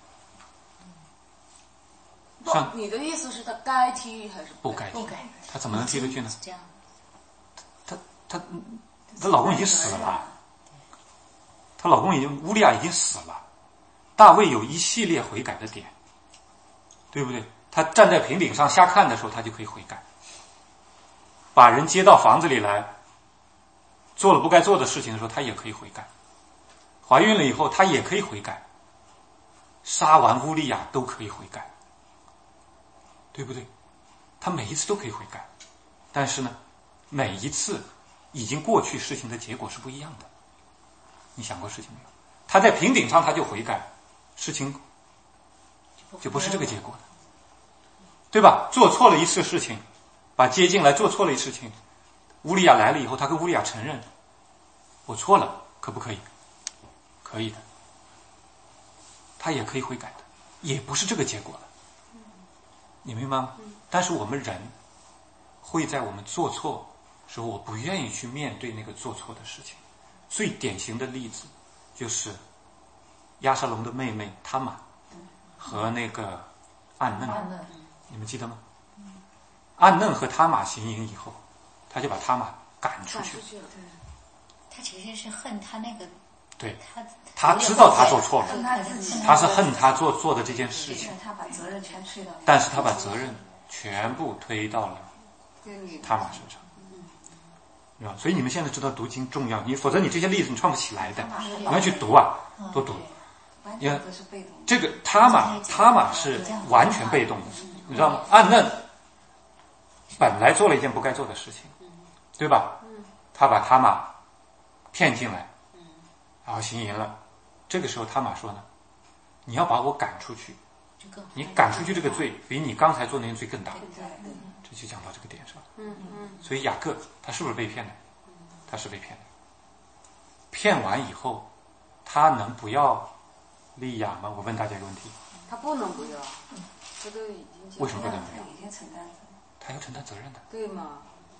你的意思是他该踢还是不该踢？他怎么能踢出去呢？ 这样， 她老公已经死了，她老公乌利亚已经死了，大卫有一系列悔改的点，对不对？他站在平顶上瞎看的时候，他就可以悔改；把人接到房子里来，做了不该做的事情的时候，他也可以悔改；怀孕了以后，他也可以悔改；杀完乌利亚都可以悔改。对不对？他每一次都可以悔改，但是呢，每一次已经过去事情的结果是不一样的。你想过事情没有？他在平顶上他就悔改，事情就不是这个结果的，对吧？做错了一次事情，把接进来做错了一次事情，乌利亚来了以后，他跟乌利亚承认我错了，可不可以？可以的，他也可以悔改的，也不是这个结果了。你明白吗？但是我们人会在我们做错时候，我不愿意去面对那个做错的事情。最典型的例子就是押沙龙的妹妹他玛和那个暗嫩，你们记得吗？暗嫩和他玛行淫以后，他就把他玛赶出去了。 他其实是恨他那个， 对，他知道他做错了，他是恨他做的这件事情， 他把责任全推到， 但是他把责任全部推到了他玛身上，对吧？所以你们现在知道读经重要，否则你这些例子你串不起来的，你要去读啊，多读。因为这个他玛是完全被动的，你知道吗？暗嫩本来做了一件不该做的事情，对吧？他把他玛骗进来。然后行淫了，这个时候他玛说呢，你要把我赶出去，你赶出去这个罪比你刚才做那件罪更大，这就讲到这个点上。所以雅各他是不是被骗的？他是被骗的。骗完以后，他能不要利亚吗？我问大家一个问题。 他不能不要，这都已经为什么不能不要？他要承担责任的。 对吗？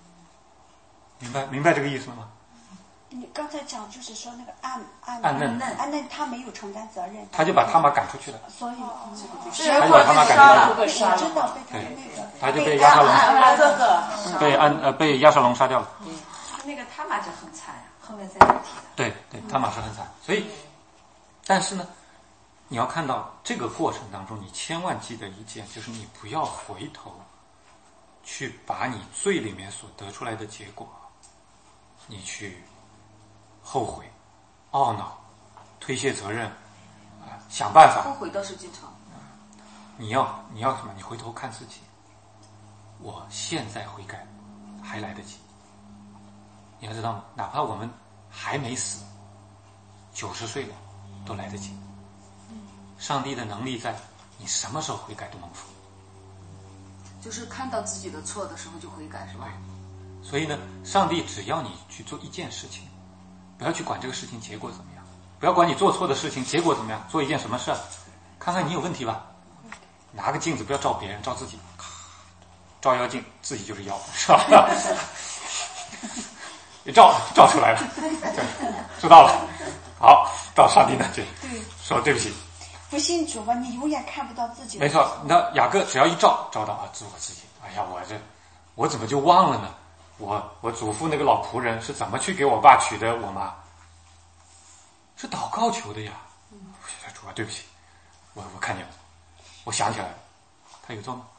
明白这个意思了吗？ 你刚才讲就是说那个暗嫩他没有承担责任， 他就把他玛赶出去了， 所以他就把他玛赶出去了， 真的他就被押沙龙被押沙龙杀掉了。 那个他玛就很惨呀，后面再提的。 对，他玛是很惨，所以，但是呢，你要看到这个过程当中，你千万记得一件，就是你不要回头去把你罪里面所得出来的结果，你去后悔、懊恼、推卸责任，想办法。 后悔倒是经常。 你要什么？你回头看自己，我现在悔改， 还来得及。你要知道吗？哪怕我们还没死，90岁了都来得及。上帝的能力在，你什么时候悔改都能服。 就是看到自己的错的时候就悔改，是吧？ 所以呢，上帝只要你去做一件事情，不要去管这个事情结果怎么样，不要管你做错的事情结果怎么样，做一件什么事，看看你有问题吧。拿个镜子，不要照别人，照自己，照妖镜，自己就是妖，是吧？一照出来了，对，知道了。好，到上帝那去说对不起。 不信主吧，你永远看不到自己。 没错，那雅各只要一照到啊，我自己，哎呀，我怎么就忘了呢？我祖父那个老仆人是怎么去给我爸娶的我妈？是祷告求的呀。主啊，对不起，我看见了，我想起来了，他有做吗？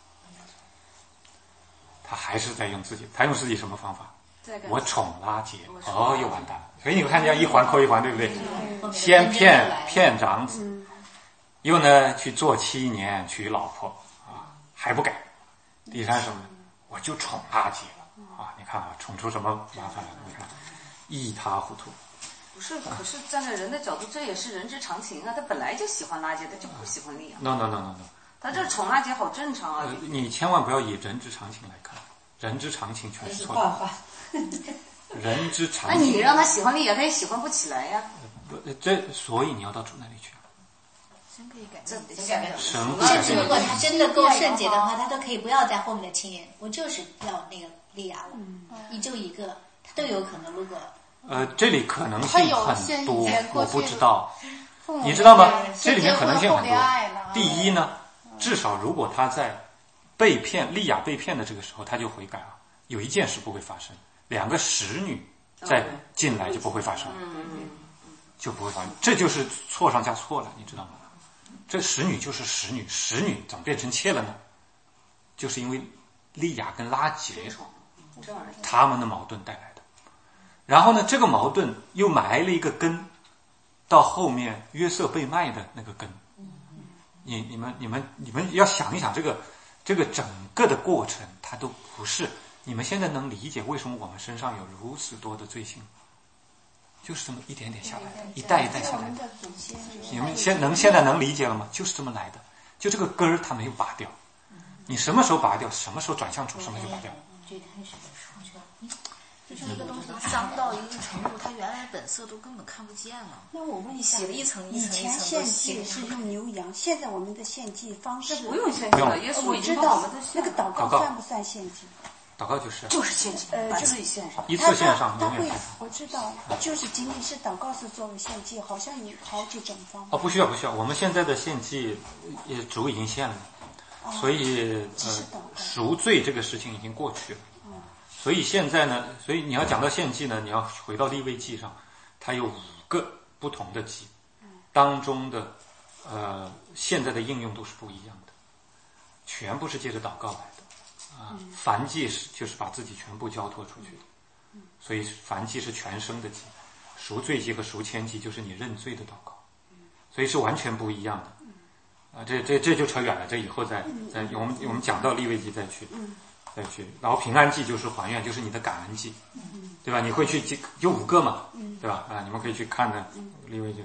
他还是在用自己，他用自己什么方法？我宠拉结，又完蛋了。所以你看见一环扣一环，对不对？先骗长子。又呢去做7年娶老婆啊，还不改。第三什么呢？我就宠拉结了啊！你看啊，宠出什么麻烦来了？你看，一塌糊涂。 不是，可是站在人的角度，这也是人之常情啊。他本来就喜欢拉结，他就不喜欢利亚。 No。 他这宠拉结好正常啊。 你千万不要以人之常情来看，人之常情全是错的。人之常情。 那你让他喜欢利亚，他也喜欢不起来呀。 所以你要到主那里去。 神可以改变， 甚至如果他真的够圣洁的话，他都可以不要在后面的亲人，我就是要那个利亚了，你就一个，他都有可能。如果这里可能性很多，我不知道，你知道吗？这里面可能性很多。第一呢，至少如果他在利亚被骗的这个时候，他就悔改了，有一件事不会发生，2个使女再进来就不会发生，就不会发生，这就是错上加错了，你知道吗？这使女就是使女怎么变成妾了呢？就是因为利亚跟拉结他们的矛盾带来的。然后呢，这个矛盾又埋了一个根，到后面约瑟被卖的那个根。你们要想一想，这个整个的过程，它都不是你们现在能理解为什么我们身上有如此多的罪行。就是这么一点点下来的，一代一代下来的。你们现在能理解了吗？就是这么来的，就这个根儿它没有拔掉。你什么时候拔掉，什么时候转向主，什么就拔掉。 最开始的时候就是一个东西脏到一定程度，它原来本色都根本看不见了。 那我问一下， 洗了一层一层以前献祭是用牛羊，现在我们的献祭方式不用献祭了，耶稣已经把我们的那个祷告算不算献祭？ 祷告就是献祭，把自己献上， 一次献上，永远献上。 我知道，就是仅仅是祷告是作为献祭，好像有好几种方法。 不需要，我们现在的献祭主已经献了，所以赎罪这个事情已经过去了。所以现在呢，所以你要讲到献祭呢，你要回到利未记上，它有5个不同的祭，当中的现在的应用都是不一样的，全部是借着祷告来的。燔祭就是把自己全部交托出去的，所以燔祭是全生的祭，赎罪祭和赎愆祭就是你认罪的祷告，所以是完全不一样的。这就扯远了，这以后再我们讲到利未记再去。然后平安祭就是还愿，就是你的感恩祭，对吧？你会去有5个嘛，对吧？你们可以去看的利未记。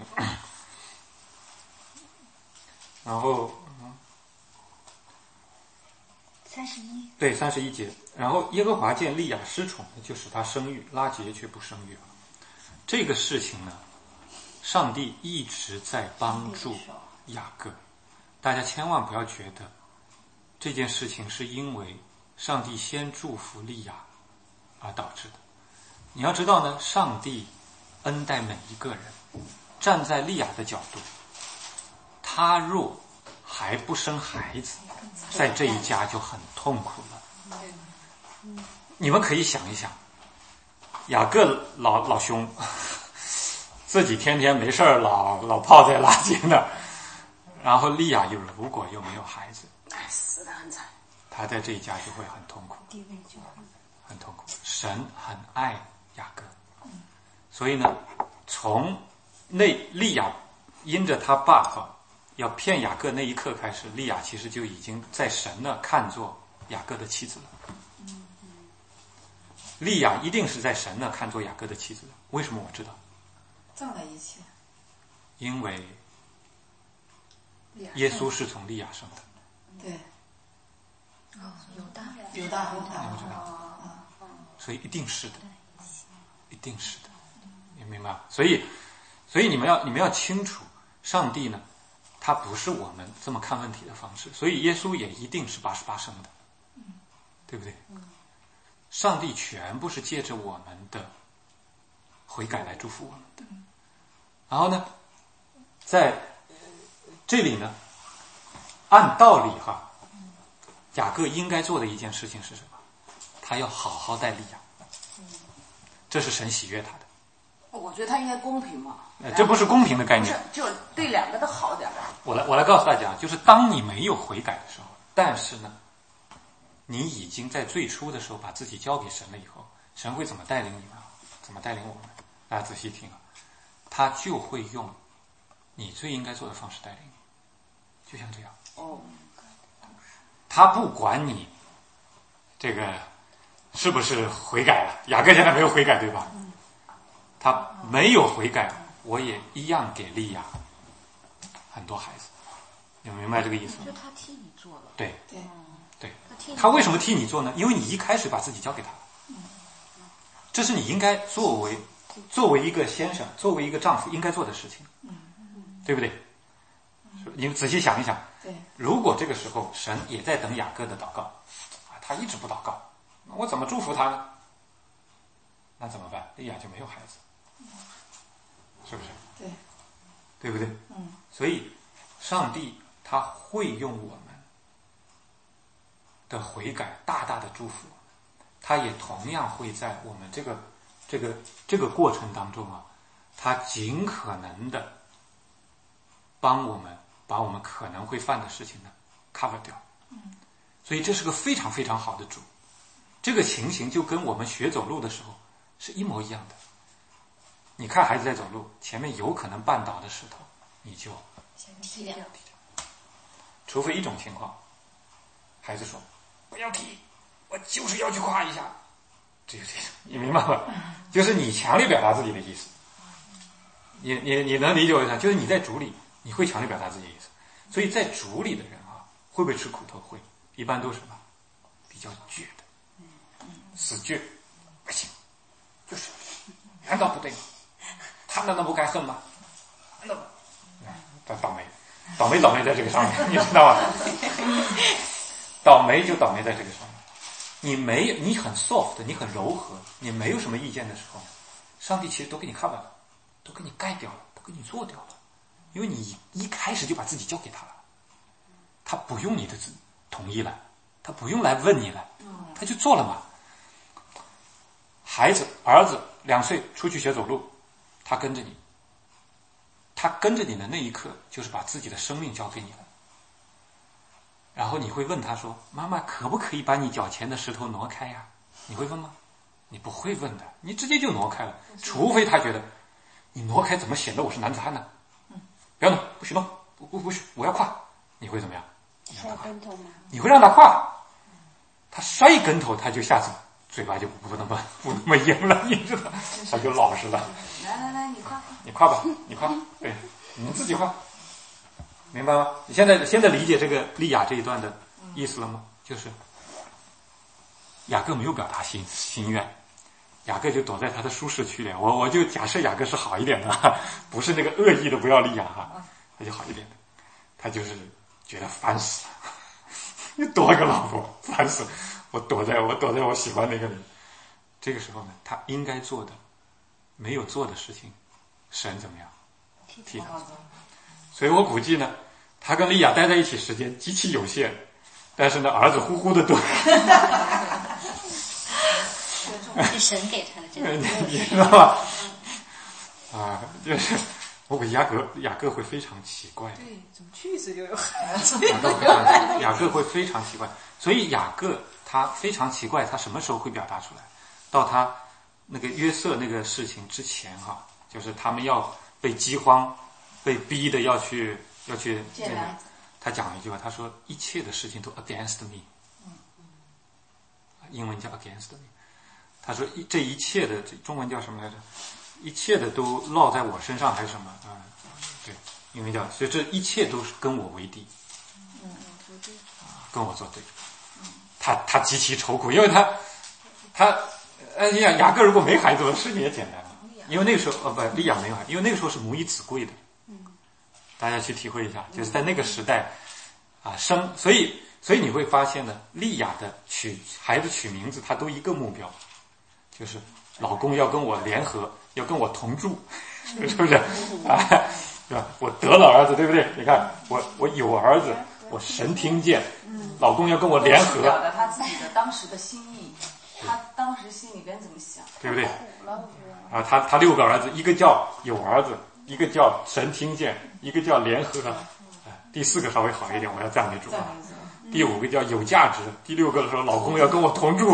然后 31 对31节，然后耶和华见利亚失宠，就使他生育，拉结却不生育了。这个事情呢，上帝一直在帮助雅各，大家千万不要觉得这件事情是因为上帝先祝福利亚而导致的。你要知道呢，上帝恩待每一个人，站在利亚的角度，他若还不生孩子，在这一家就很痛苦了。你们可以想一想，雅各老兄自己天天没事老泡在垃圾那儿，然后利亚如果又没有孩子， 死得很惨， 他在这一家就会很痛苦，很痛苦。神很爱雅各，所以呢，从利亚因着他爸爸要骗雅各那一刻开始，利亚其实就已经在神那看作雅各的妻子了。 利亚一定是在神那看作雅各的妻子的。为什么我知道？ 葬在一起。 因为耶稣是从利亚生的。 对。 犹大。 所以一定是的，一定是的，你明白吗？所以你们要清楚，上帝呢，他不是我们这么看问题的方式，所以耶稣也一定是88生的，对不对？上帝全部是借着我们的悔改来祝福我们的。然后呢，在这里呢，按道理雅各应该做的一件事情是什么？他要好好待利亚，这是神喜悦他的。 我觉得他应该公平嘛。 这不是公平的概念， 就对两个都好点。 我来告诉大家，就是当你没有悔改的时候，但是呢，你已经在最初的时候把自己交给神了以后，神会怎么带领你们？怎么带领我们？大家仔细听他就会用你最应该做的方式带领你，就像这样。他不管你这个是不是悔改了，雅各现在没有悔改，对吧？他没有悔改，我也一样给利亚很多孩子。你明白这个意思吗？ 就他替你做了。 对。他为什么替你做呢？因为你一开始把自己交给他，这是你应该作为一个先生，作为一个丈夫应该做的事情，对不对？你们仔细想一想，如果这个时候神也在等雅各的祷告，他一直不祷告，我怎么祝福他呢？那怎么办？利亚就没有孩子，是不是？对不对？所以上帝他会用我们的悔改大大的祝福，他也同样会在我们这个过程当中他尽可能的帮我们把我们可能会犯的事情呢 cover 掉。所以这是个非常非常好的主。这个情形就跟我们学走路的时候是一模一样的。你看孩子在走路，前面有可能绊倒的石头，你就先踢掉。 除非一种情况，孩子说不要踢，我就是要去夸一下，这种，你明白吗？就是你强烈表达自己的意思。你能理解我意思？就是你在主里，你会强烈表达自己的意思。所以在主里的人会不会吃苦头？会，一般都是什么？比较倔的，死倔，不行，就是，难道不对吗？他难道不该恨吗？难道？倒霉在这个上面，你知道吗？倒霉就倒霉在这个上面。你很 soft， 你很柔和，你没有什么意见的时候，上帝其实都给你 cover 了，都给你盖掉了，都给你做掉了，因为你一开始就把自己交给他了，他不用你的同意了，他不用来问你了，他就做了嘛。儿子2岁出去学走路，他跟着你，他跟着你的那一刻就是把自己的生命交给你了。然后你会问他说，妈妈可不可以把你脚前的石头挪开呀？你会问吗？你不会问的，你直接就挪开了，除非他觉得你挪开怎么显得我是男子汉呢？不要挪，不许挪，不许，我要跨。你会怎么样？ 摔跟头吗？ 你会让他跨，他摔一跟头，他就下次嘴巴就不那么硬了，你知道，他就老实了。 来，你跨， 你跨吧，你跨，对，你自己跨，明白吗？你现在理解这个利亚这一段的意思了吗？就是雅各没有表达心愿，雅各就躲在他的舒适区里。我就假设雅各是好一点的，不是那个恶意的不要利亚他就好一点的，他就是觉得烦死了，多个老婆烦死了，我躲在我喜欢那个人。这个时候呢，他应该做的没有做的事情，神怎么样替他做。所以我估计呢，他跟利亚待在一起时间极其有限，但是呢，儿子呼呼的多。 是神给他的这个， 你知道吧？就是我估计雅各会非常奇怪。 对，怎么去世就有孩子？ 雅各会非常奇怪，所以雅各他非常奇怪，他什么时候会表达出来？到他那个约瑟那个事情之前就是他们要被饥荒，被逼的要去他讲了一句话，他说一切的事情都 against me，英文叫 against me。 他说这一切的，这中文叫什么来着？一切的都落在我身上还是什么？对，因为叫，所以这一切都是跟我为敌，跟我作对。他极其愁苦，因为雅各如果没孩子，事情也简单了。因为那个时候利亚没有孩子，因为那个时候是母以子贵的。大家去体会一下，就是在那个时代所以你会发现呢，利亚的孩子取名字，他都一个目标，就是老公要跟我联合，要跟我同住，是不是是吧？我得了儿子，对不对？你看我有儿子，我神听见，老公要跟我联合， 表达他自己的当时的心意，他当时心里边怎么想， 对不对？他6个儿子，一个叫有儿子，一个叫神听见，一个叫联合，第4个稍微好一点，我要赞美主。第5个叫有价值，第6个的时候，老公要跟我同住。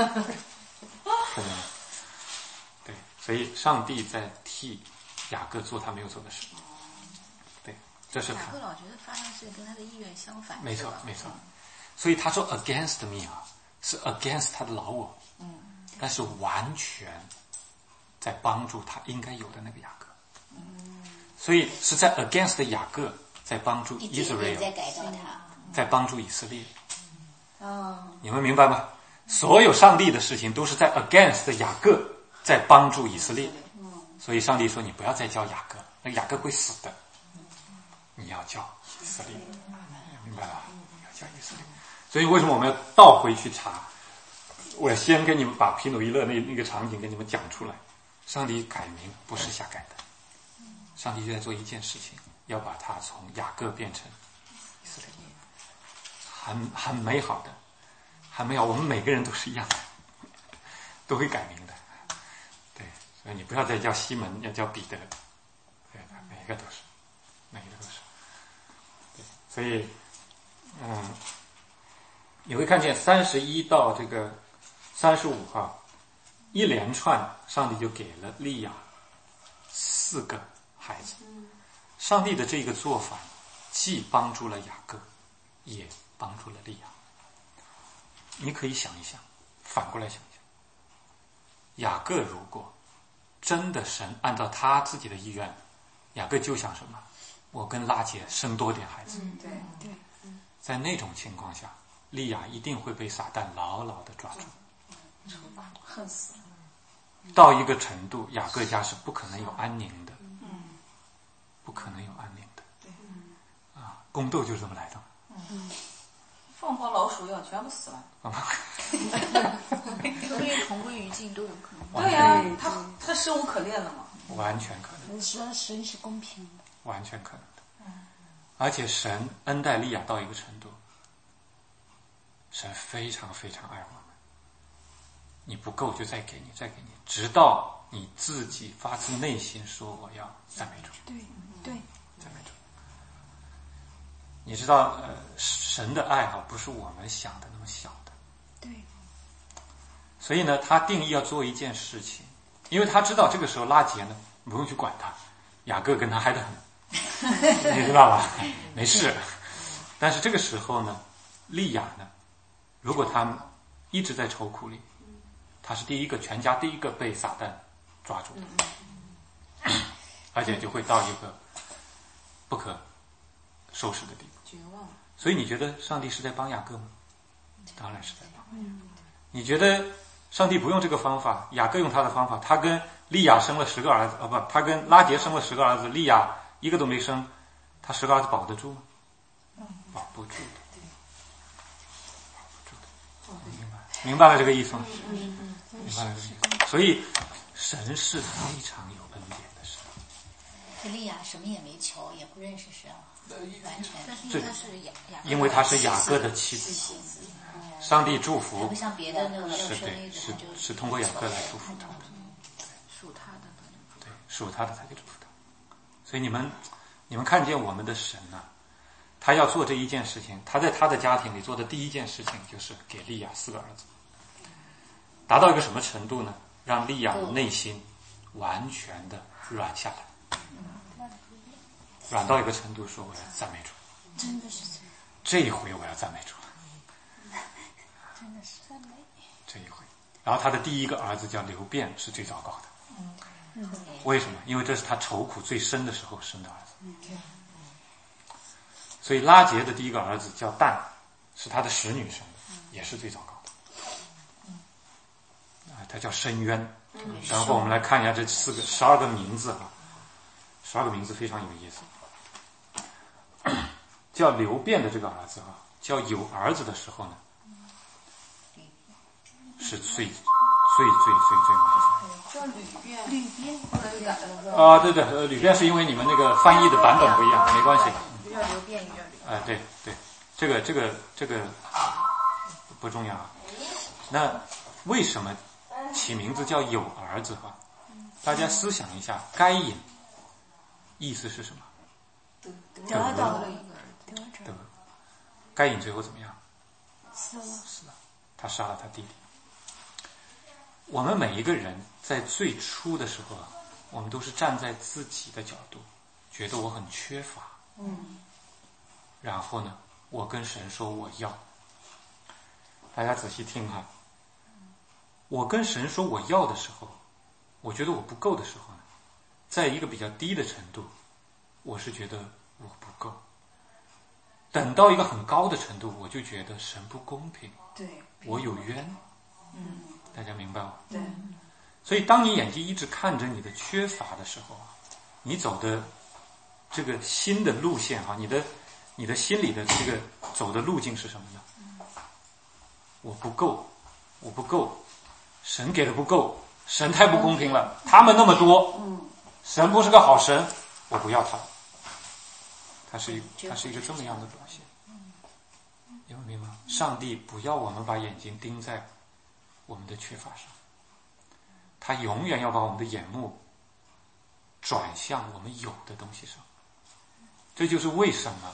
对，所以上帝在替雅各做他没有做的事。对，这是他。雅各老觉得发生事跟他的意愿相反。 没错。所以他说 against me 是 against 他的老我，但是完全在帮助他应该有的那个雅各。所以是在 against 的雅各在帮助 Israel， 在改造他， 在帮助以色列。你们明白吗？所有上帝的事情都是在 against 的雅各在帮助以色列。所以上帝说你不要再叫雅各，那雅各会死的，你要叫以色列，明白吧？要叫以色列。所以为什么我们要倒回去查？我先跟你们把皮努伊勒那个场景跟你们讲出来。上帝改名不是瞎改的，上帝就在做一件事情，要把它从雅各变成以色列，很美好的，很美好。我们每个人都是一样的，都会改名的。对，所以你不要再叫西门，要叫彼得。对，每一个都是。对，所以你会看见31到这个35号，一连串上帝就给了利亚4个孩子。上帝的这个做法既帮助了雅各，也帮助了利亚。你可以想一想，反过来想一想，雅各如果真的神按照他自己的意愿，雅各就想什么？我跟拉结生多点孩子。 对， 在那种情况下，利亚一定会被撒旦牢牢的抓住， 恨死了。 到一个程度，雅各家是不可能有安宁的，不可能有安宁的。宫斗就是这么来的。 凤凰老鼠一样，全部死了。 同归于尽都有可能。 对呀，他生无可恋了嘛。 完全可能。 神是公平的。 完全可能的。而且神恩待利亚到一个程度，神非常非常爱我们。你不够就再给你，直到你自己发自内心说我要赞美主。 对， 赞美主。你知道，神的爱不是我们想的那么小的。 对。 所以呢，他定义要做一件事情，因为他知道这个时候拉结呢不用去管他，雅各跟他嗨得很，你知道吧？没事。但是这个时候呢，利亚呢，如果他一直在愁苦里，他是全家第一个被撒旦抓住的，而且就会到一个不可收拾的地步。 绝望。 所以你觉得上帝是在帮雅各吗？当然是在帮。你觉得上帝不用这个方法，雅各用他的方法，他跟利亚生了10个儿子，他跟拉结生了10个儿子，利亚一个都没生，他10个儿子保得住吗？保不住的。明白了这个意思吗？明白了这个意思。所以神是非常有恩典的神。 利亚什么也没求，也不认识神，完全。 因为他是雅各的妻子，上帝祝福。 不像别的那个是通过雅各来祝福他。 属他的。 对，属他的他就祝福他。所以你们看见我们的神啊，他要做这一件事情，他在他的家庭里做的第一件事情就是给利亚4个儿子，达到一个什么程度呢？让利亚的内心完全的软下来，软到一个程度，说我要赞美主， 真的是这一回我要赞美主了， 真的是赞美。 这一回， 然后他的第一个儿子叫刘辩，是最糟糕的。为什么？因为这是他愁苦最深的时候生的儿子。所以拉结的第一个儿子叫旦，是他的使女生的，也是最糟糕的。他叫申渊。然后我们来看一下这12个名字啊，12个名字非常有意思。叫刘辩的这个儿子啊，叫有儿子的时候呢，是最麻烦。 叫吕辩对，吕辩是因为你们那个翻译的版本不一样，没关系。 叫刘辩，叫吕辩。 对，这个不重要啊。那为什么起名字叫有儿子啊？大家思想一下，该隐意思是什么？ 得到了得。该隐最后怎么样？ 死了，他杀了他弟弟。我们每一个人在最初的时候啊，我们都是站在自己的角度，觉得我很缺乏。然后呢，我跟神说我要。大家仔细听哈，我跟神说我要的时候，我觉得我不够的时候呢，在一个比较低的程度，我是觉得我不够。等到一个很高的程度，我就觉得神不公平， 对， 我有冤。大家明白吗？ 对。 所以当你眼睛一直看着你的缺乏的时候啊，你走的这个新的路线哈，你的心里的这个走的路径是什么呢？我不够，神给的不够，神太不公平了，他们那么多，神不是个好神，我不要他。它是一个这么样的表现，有明白吗？上帝不要我们把眼睛盯在我们的缺乏上，他永远要把我们的眼目转向我们有的东西上。这就是为什么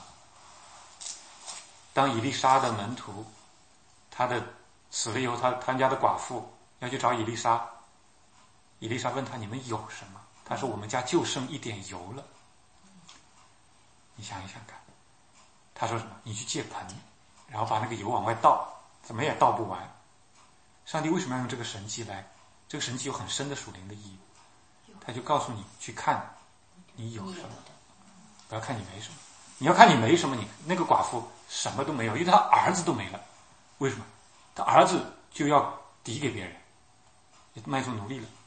当以利沙的门徒他的死了以后，他家的寡妇要去找以利沙，以利沙问他你们有什么？他说我们家就剩一点油了。你想一想看，他说什么？你去借盆，然后把那个油往外倒，怎么也倒不完。上帝为什么要用这个神迹来？这个神迹有很深的属灵的意义，他就告诉你去看你有什么，不要看你没什么。你要看你没什么，你那个寡妇什么都没有，因为他儿子都没了。为什么？他儿子就要抵给别人，卖做奴隶了。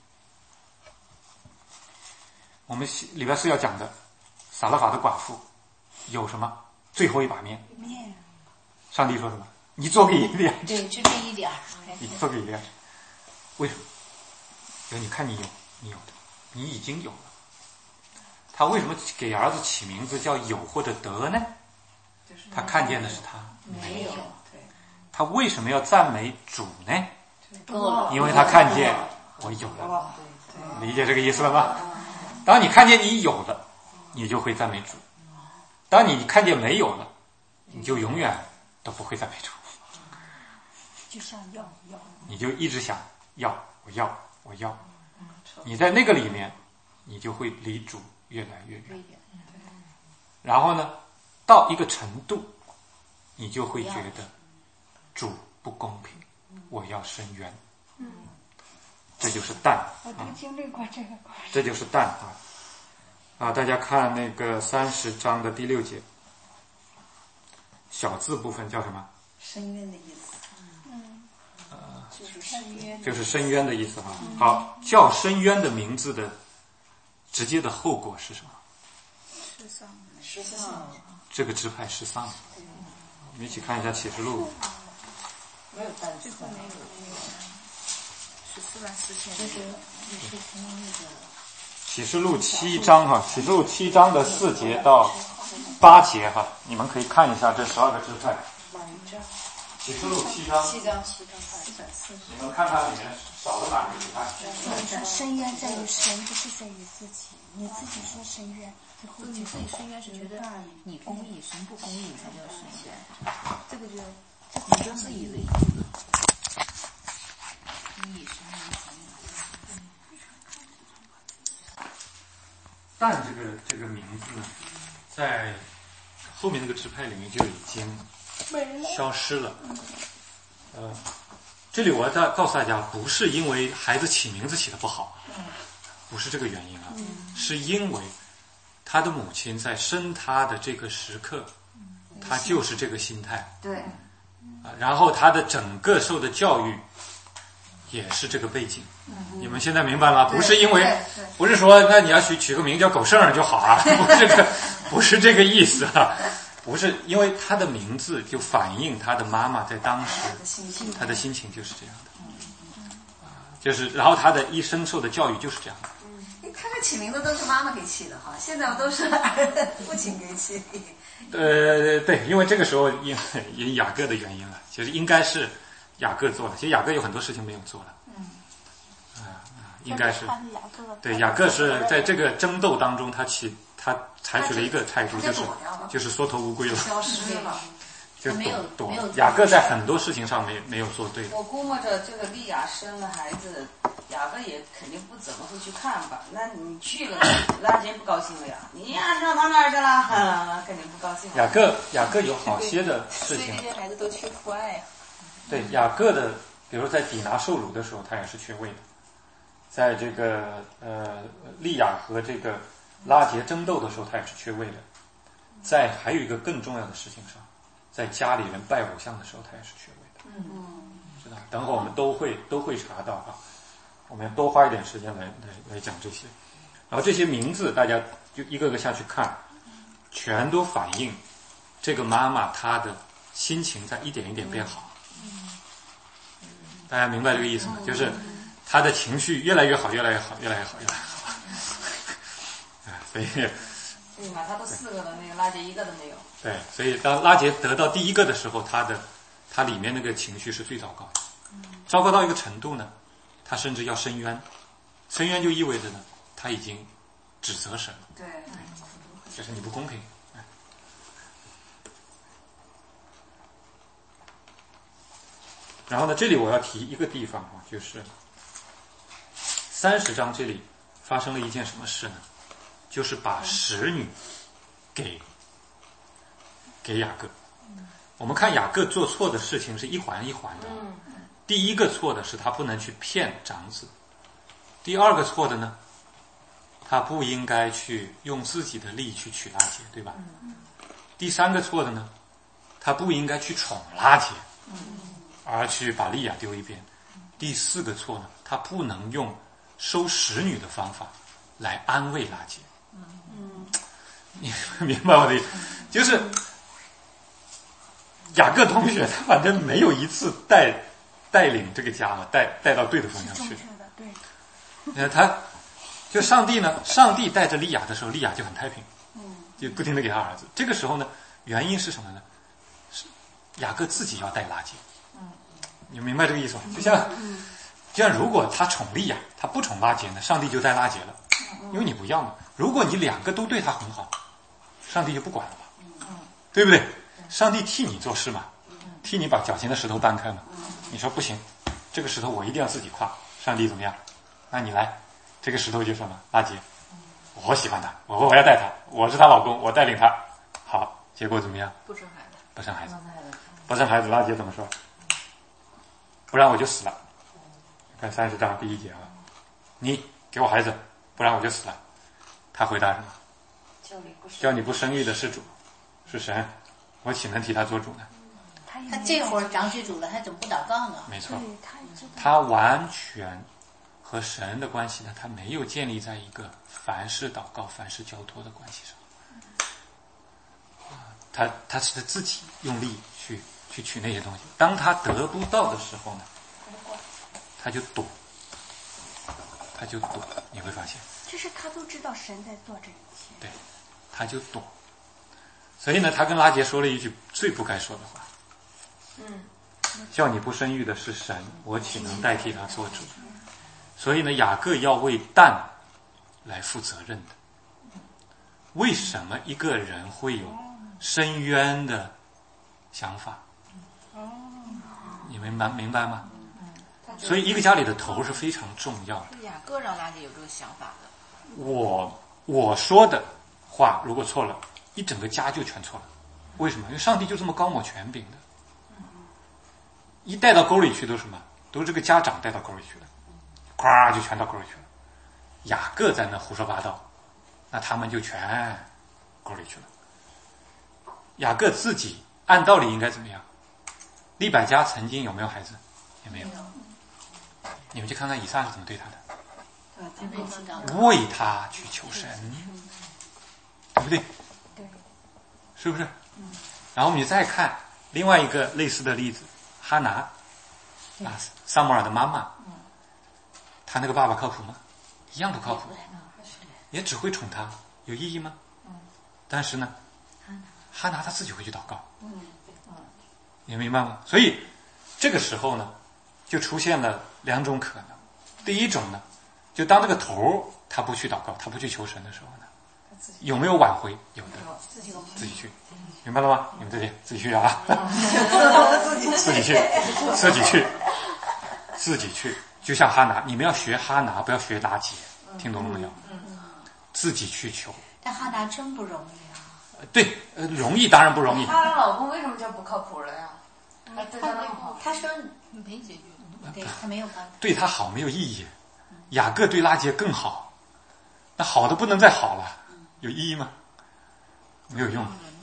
我们礼拜4要讲的撒勒法的寡妇有什么？最后一把面。上帝说什么？你做给一点。 对，就这一点。 你做给一点。为什么？因为你看你有的，你已经有了。他为什么给儿子起名字叫有或者得呢？他看见的是他没有。他为什么要赞美主呢？因为他看见我有了。理解这个意思了吗？当你看见你有了，你就会赞美主。当你看见没有了，你就永远都不会赞美主。 就想要， 你就一直想要，我要。你在那个里面，你就会离主越来越远。然后呢，到一个程度，你就会觉得主不公平，我要伸冤。这就是但。 我都经历过这个过程。 这就是但啊！大家看那个30章的第6节，小字部分叫什么？ 深渊的意思。 就是深渊的意思哈。好，叫深渊的名字的直接的后果是什么？ 失丧。 这个支派失丧了。我们一起看一下启示录。 没有单词。 没有144000。 就是你是从那个。 启示录7章哈，启示录7章的4节到8节哈，你们可以看一下这12个支派。启示录7章。 7章。 你们看看里面少了哪个支派？ 深渊在于神，不是在于自己。你自己说深渊，最后你自己深渊是觉得你公义，神不公义才叫深渊。 这个就你就自以为你以神为神。 但这个名字呢，在后面那个支派里面就已经消失了。 这里我要告诉大家，不是因为孩子起名字起得不好，不是这个原因啊，是因为他的母亲在生他的这个时刻，他就是这个心态， 对， 然后他的整个受的教育也是这个背景。你们现在明白了？不是因为，不是说那你要取个名叫狗剩儿就好啊，不是这个意思啊。不是，因为他的名字就反映他的妈妈在当时他的心情就是这样的，就是然后他的一生受的教育就是这样的。 他们起名字都是妈妈给起的哈，现在都是父亲给起。 对，因为这个时候因雅各的原因了，其实应该是雅各做的。其实雅各有很多事情没有做了，应该是对雅各是在这个争斗当中，他采取了一个态度，就是缩头乌龟了， 消失了， 就躲。雅各在很多事情上没有做对。 我估摸着这个利亚生了孩子，雅各也肯定不怎么会去看吧？那你去了，拉杰不高兴了呀？你呀上他那儿去了，肯定不高兴了。 雅各有好些的事情， 所以这些孩子都缺父爱呀。 对雅各的，比如在底拿受辱的时候，他也是缺位的。在这个利亚和这个拉结争斗的时候，他也是缺位的。在还有一个更重要的事情上，在家里人拜偶像的时候，他也是缺位的。知道？等会我们都会查到啊。我们要多花一点时间来讲这些。然后这些名字大家就一个个下去看，全都反映这个妈妈她的心情在一点一点变好。大家明白这个意思吗？就是她的情绪越来越好，越来越好，越来越好，越来越好。所以对嘛，他都4个了，那个拉结1个都没有。 对，所以当拉结得到第1个的时候，他里面那个情绪是最糟糕的，糟糕到一个程度呢，他甚至要申冤。申冤就意味着呢，他已经指责神了。 对， 就是你不公平。然后呢，这里我要提一个地方啊，就是30章这里发生了一件什么事呢？就是把使女给雅各。我们看雅各做错的事情是一环一环的。第一个错的是他不能去骗长子，第2个错的呢，他不应该去用自己的力去娶拉结，对吧？第3个错的呢，他不应该去宠拉结，而去把利亚丢一边。第4个错呢，他不能用收使女的方法来安慰拉结。你明白我的意思？就是雅各同学他反正没有一次带领这个家嘛，带到对的方向去。对。他就上帝带着利亚的时候，利亚就很太平，就不停地给他儿子。这个时候呢，原因是什么呢？是雅各自己要带拉结。你明白这个意思吗？就像如果他宠利亚，他不宠拉结呢，上帝就带拉结了，因为你不要嘛。如果你2个都对他很好，上帝就不管了嘛，对不对？上帝替你做事嘛，替你把脚前的石头搬开嘛。你说不行，这个石头我一定要自己跨，上帝怎么样？那你来，这个石头就什么拉结，我喜欢他，我要带他，我是他老公，我带领他。好，结果怎么样？ 不生孩子。 不生孩子，不生孩子，拉结怎么说？不然我就死了。看30章第1节啊，你给我孩子，不然我就死了。他回答什么？叫你不生育的是主，是神，我岂能替他做主呢？ 他这会儿掌许主了，他怎么不祷告呢？ 没错，他完全和神的关系呢，他没有建立在一个凡事祷告、凡事交托的关系上。他是自己用力去取那些东西。当他得不到的时候呢，他就躲，你会发现。 这是他都知道神在做这一切。 对，他就躲。所以呢，他跟拉结说了一句最不该说的话。叫你不生育的是神，我岂能代替他做主？所以呢，雅各要为但来负责任的。为什么一个人会有申冤的想法？你明白吗？所以一个家里的头是非常重要的。 雅各让拉结有这个想法的。 我说的话如果错了，一整个家就全错了。为什么？因为上帝就这么高抹权柄的，一带到沟里去都是什么？ 都是这个家长带到沟里去了，咵就全到沟里去了。雅各在那胡说八道，那他们就全沟里去了。雅各自己按道理应该怎么样？利百加曾经有没有孩子？也没有。你们去看看以撒是怎么对他的，为他去求神，对不对？ 对， 是不是？然后你再看另外一个类似的例子，哈拿啊，撒母耳的妈妈，他那个爸爸靠谱吗？一样不靠谱，也只会宠他，有意义吗？但是呢，哈拿他自己会去祷告，你明白吗？所以这个时候呢，就出现了两种可能。第一种呢，就当这个头他不去祷告，他不去求神的时候呢，有没有挽回？有的，自己去，明白了吗？你们这些自己去啊，自己去，自己去，自己去。就像哈拿，你们要学哈拿，不要学拉结，听懂了没有？自己去求。 但哈拿真不容易啊。 对，容易当然不容易。 她的老公为什么就不靠谱了呀？ 他说没解决，对他没有办法。 对他好没有意义。雅各对拉结更好，那好的不能再好了，有意义吗？没有用。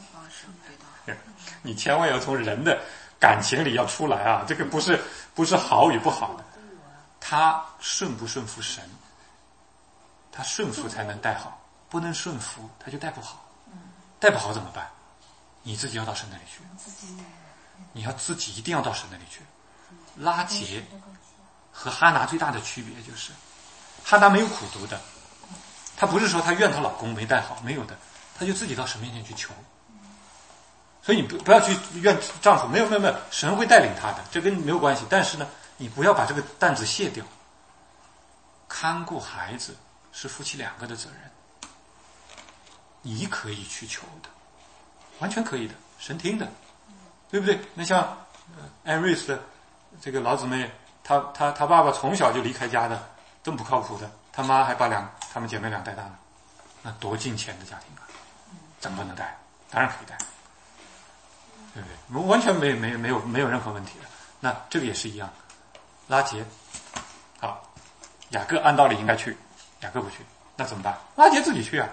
你千万要从人的感情里要出来啊！这个不是好与不好的，他顺不顺服神，他顺服才能带好，不能顺服他就带不好，带不好怎么办？你自己要到神那里去，你要自己一定要到神那里去。拉结和哈拿最大的区别就是，哈拿没有苦读的，她不是说她怨她老公没带好，没有的，她就自己到神面前去求。所以你不要去怨丈夫，没有，神会带领她的，这跟你没有关系。但是呢，你不要把这个担子卸掉。看顾孩子是夫妻两个的责任，你可以去求的，完全可以的，神听的，对不对？那像安瑞斯的这个老姊妹，她爸爸从小就离开家的，这么不靠谱的，他妈还把她们姐妹俩带大了，那多敬虔的家庭啊！怎么不能带？当然可以带，对不对？完全没有任何问题的。那这个也是一样，拉结，好，雅各按道理应该去，雅各不去，那怎么办？拉结自己去啊，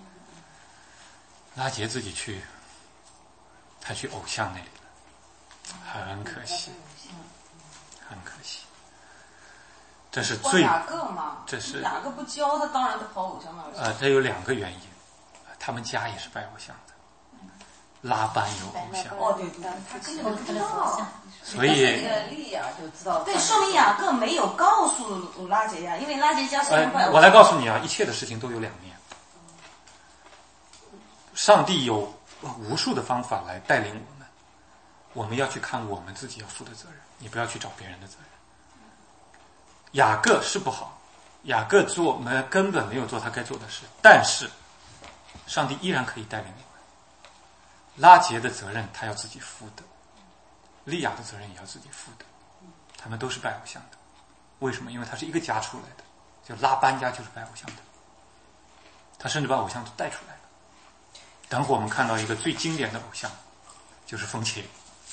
拉结自己去，他去偶像那里了，很可惜，很可惜。这是最雅各嘛？ 这是雅各不教他，当然他跑偶像那儿去。 这有两个原因，他们家也是拜偶像的，拉班有偶像。 哦，对，他根本不知道。 所以利亚就知道。对，说明雅各没有告诉拉结呀，因为拉结家虽然拜偶像。 我来告诉你啊，一切的事情都有两面。上帝有无数的方法来带领我们，我们要去看我们自己要负的责任，你不要去找别人的责任。雅各是不好，雅各根本没有做他该做的事，但是上帝依然可以带领我们。拉结的责任他要自己负的，利亚的责任也要自己负的，他们都是拜偶像的。为什么？因为他是一个家出来的，就拉班家就是拜偶像的，他甚至把偶像都带出来了。等会我们看到一个最经典的偶像，就是风切。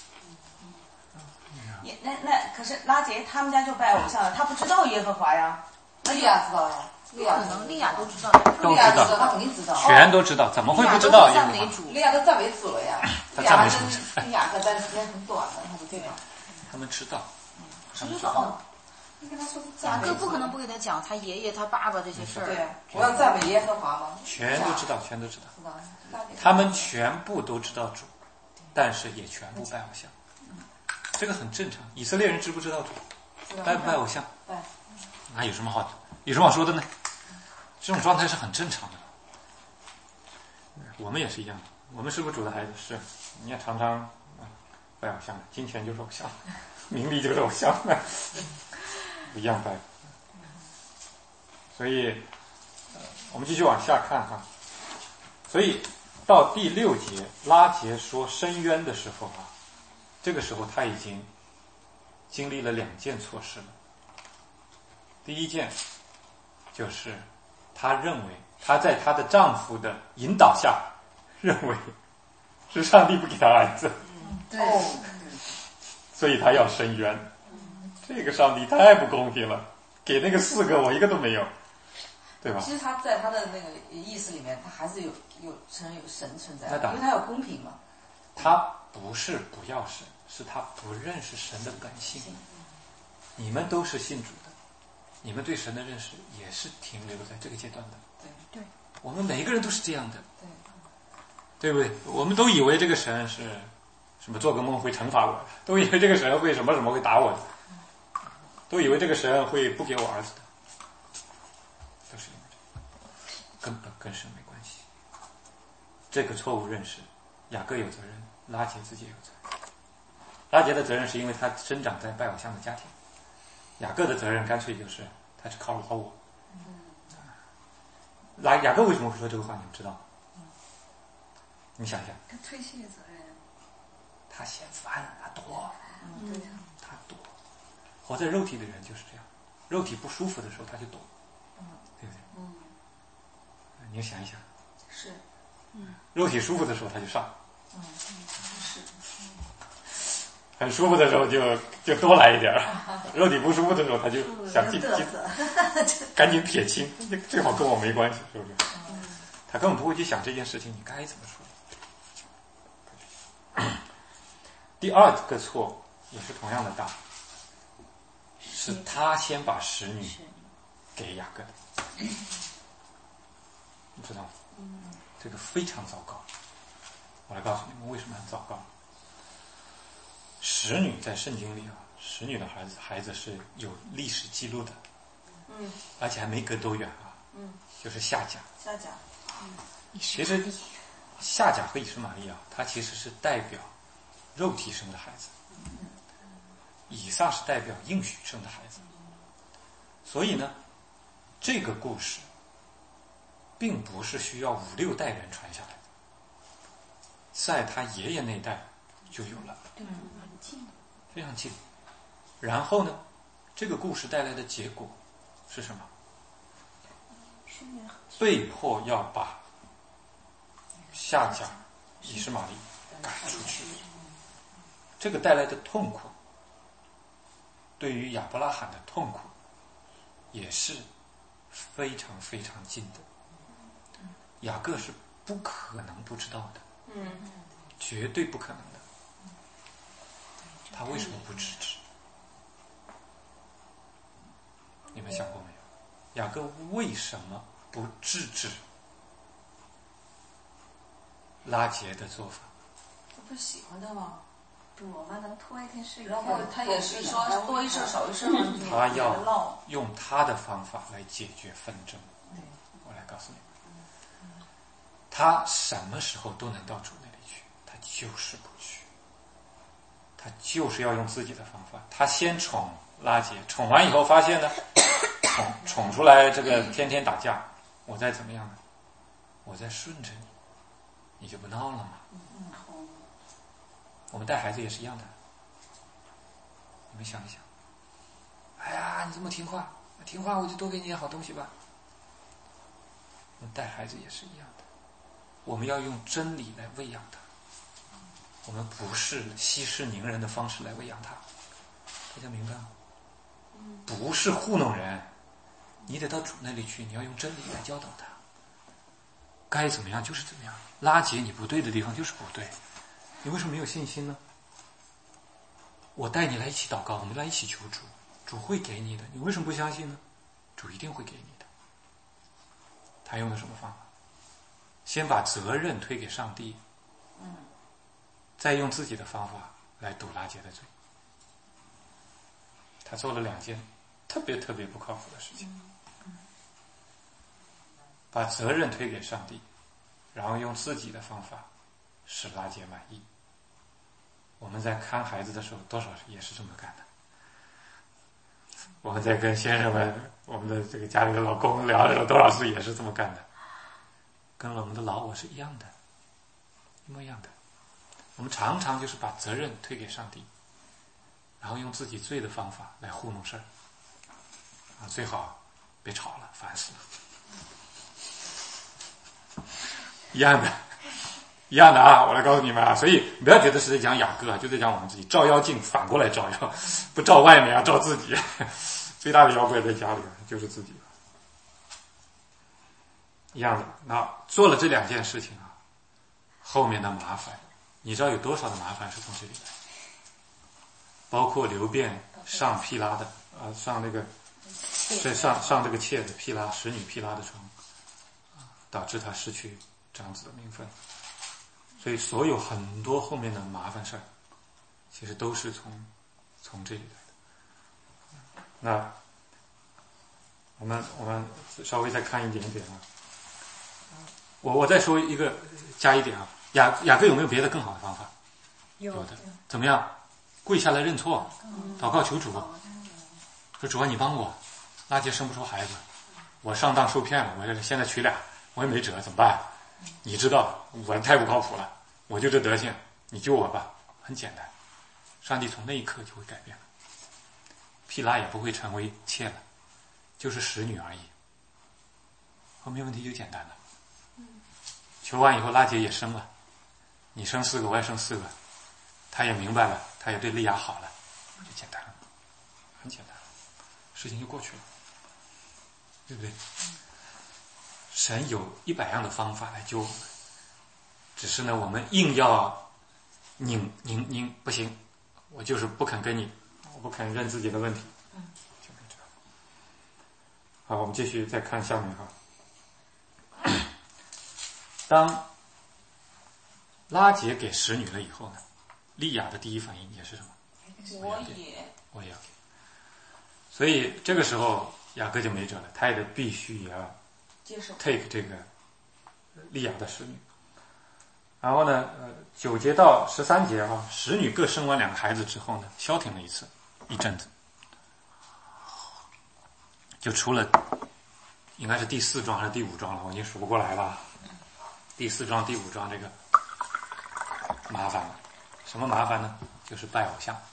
那可是拉结他们家就拜偶像了，他不知道耶和华呀？ 利亚知道呀， 利亚都知道， 都知道， 他肯定知道， 全都知道，怎么会不知道？ 利亚都赞美主了呀， 他赞美主， 跟雅各在时间很短的，他就对吧？ 他们知道， 他们知道。雅各不可能不给他讲他爷爷他爸爸这些事儿。 对，我要赞美耶和华吗？ 全都知道，全都知道。他们全部都知道主，但是也全部拜偶像。这个很正常。以色列人知不知道主？拜不拜偶像？ 拜。 那有什么好说的呢？这种状态是很正常的。我们也是一样的。我们是不是主的孩子？是。你也常常拜偶像，金钱就是偶像，名利就是偶像，一样拜。所以，我们继续往下看哈。所以到第6节，拉结说申冤的时候啊，这个时候他已经经历了2件错事了。第一件就是她认为她在她的丈夫的引导下认为是上帝不给她儿子， 对， 所以她要申冤。 这个上帝太不公平了，给那个4个我一个都没有，对吧？ 其实他在他的那个意思里面，他还是有承认有神存在， 因为他有公平嘛。 他不是不要神，是他不认识神的本性。你们都是信主的，你们对神的认识也是停留在这个阶段的。 对， 我们每一个人都是这样的，对不对？我们都以为这个神是什么做个梦会惩罚我，都以为这个神会什么什么会打我的，都以为这个神会不给我儿子的，都是因为这根本跟神没关系。这个错误认识，雅各有责任，拉结自己也有责任。拉结的责任是因为他生长在拜偶像的家庭，雅各的责任干脆就是他是靠老我。雅各为什么会说这个话？你们知道吗？你想一想， 他推卸责任， 他嫌烦，他躲， 对， 他躲。活在肉体的人就是这样，肉体不舒服的时候他就躲，对不对？你想一想， 是， 肉体舒服的时候他就上， 是， 很舒服的时候就多来一点，肉体不舒服的时候他就想赶紧撇清，最好跟我没关系，是不是？他根本不会去想这件事情你该怎么说。第二个错也是同样的大，是他先把使女给雅各的，你知道吗？这个非常糟糕。我来告诉你们为什么很糟糕。使女在圣经里啊，使女的孩子是有历史记录的，而且还没隔多远啊，就是夏甲。其实夏甲和以实玛利啊，它其实是代表肉体生的孩子，以撒是代表应许生的孩子。所以呢，这个故事并不是需要5、6代人传下来的，在他爷爷那代就有了，非常近。然后呢，这个故事带来的结果是什么？被迫要把夏甲、以实玛利赶出去。这个带来的痛苦，对于亚伯拉罕的痛苦，也是非常非常近的。雅各是不可能不知道的，绝对不可能的。他为什么不制止？你们想过没有？雅各为什么不制止拉结的做法？ 他不是喜欢他吗？ 我们能拖一天是一天。 然后他也是说多一事少一事。 他要用他的方法来解决纷争。我来告诉你们，他什么时候都能到主那里去，他就是不去。他就是要用自己的方法。他先宠拉结，宠完以后发现呢，宠出来这个天天打架，我再怎么样呢？我再顺着你，你就不闹了嘛。我们带孩子也是一样的，你们想一想，哎呀，你这么听话我就多给你点好东西吧。我们带孩子也是一样的，我们要用真理来喂养他，我们不是息事宁人的方式来喂养他，大家明白吗？不是糊弄人，你得到主那里去，你要用真理来教导他，该怎么样就是怎么样，拉结你不对的地方就是不对。你为什么没有信心呢？我带你来一起祷告，我们来一起求主，主会给你的。你为什么不相信呢？主一定会给你的。他用的什么方法？先把责任推给上帝，再用自己的方法来堵拉结的罪。他做了2件特别特别不靠谱的事情，把责任推给上帝，然后用自己的方法使拉结满意。我们在看孩子的时候，多少也是这么干的。我们在跟先生们、我们的这个家里的老公聊的时候，多少次也是这么干的，跟我们的老我是一样的，一模一样的。我们常常就是把责任推给上帝，然后用自己罪的方法来糊弄事儿。最好别吵了，烦死了。一样的， 一样的啊，我来告诉你们啊，所以不要觉得是在讲雅各啊，就在讲我们自己，照妖镜反过来照妖，不照外面啊，照自己。最大的妖怪在家里就是自己。一样的，那做了这2件事情啊，后面的麻烦，你知道有多少的麻烦是从这里来？包括流便上毗拉的上那个上这个妾的毗拉使女毗拉的床，导致他失去长子的名分。所以所有很多后面的麻烦事儿，其实都是从这里来的。那我们稍微再看一点点啊。我再说一个加一点啊，雅各有没有别的更好的方法？有的。怎么样？跪下来认错，祷告求主，说主啊，你帮我，拉结生不出孩子，我上当受骗了，我现在娶俩，我也没辙，怎么办？你知道我太不靠谱了，我就这德行，你救我吧。很简单，上帝从那一刻就会改变了，毗拉也不会成为妾了，就是使女而已。后面问题就简单了。求完以后，拉结也生了，你生4个，我也生4个，他也明白了，他也对利亚好了，就简单了，很简单，事情就过去了，对不对？神有100样的方法来救我们，只是呢，我们硬要拧不行，我就是不肯跟你，我不肯认自己的问题，就没这样。好，我们继续再看下面哈。当拉结给使女了以后呢，利亚的第一反应也是什么？我也要给。所以这个时候雅各就没辙了，他也必须也要接受 take 这个利亚的使女。然后呢，9节到13节啊，使女各生完2个孩子之后呢，消停了一阵子，就出了应该是第4桩还是第5桩了，我已经数不过来了。第4桩、第5桩这个麻烦了，什么麻烦呢？就是拜偶像，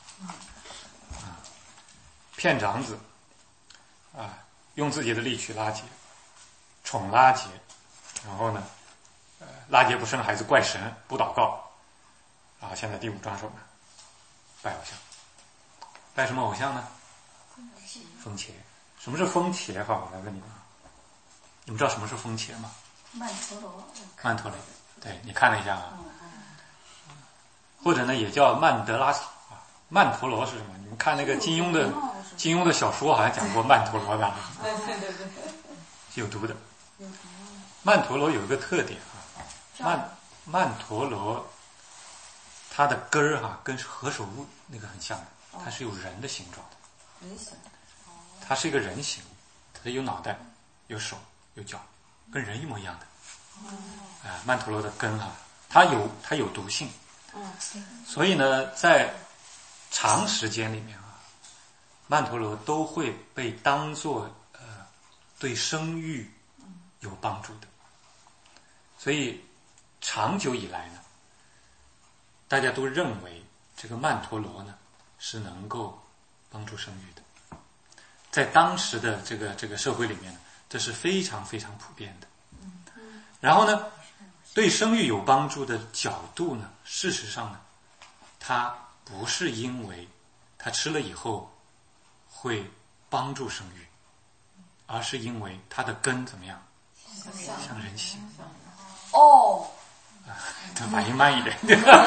骗长子，用自己的力去拉结，宠拉结，然后呢，拉结不生孩子怪神，不祷告，然后现在第5章说呢，拜偶像，拜什么偶像呢？风茄。什么是风茄？哈，我来问你们，你们知道什么是风茄吗？曼陀罗，对，你看了一下啊。或者呢，也叫曼德拉草啊。曼陀罗是什么？你们看那个金庸的小说，好像讲过曼陀罗的，有毒的。曼陀罗有一个特点啊，曼陀罗它的根儿哈，跟何首乌那个很像的，它是有人的形状的。人形。它是一个人形，它有脑袋、有手、有脚。跟人一模一样的，曼陀罗的根啊，它有毒性，所以呢，在长时间里面啊，曼陀罗都会被当作对生育有帮助的，所以长久以来呢，大家都认为这个曼陀罗呢是能够帮助生育的，在当时的这个社会里面呢，这是非常非常普遍的。然后呢，对生育有帮助的角度呢，事实上呢，它不是因为它吃了以后会帮助生育，而是因为它的根怎么样？像人形。 哦。 它反应慢一点。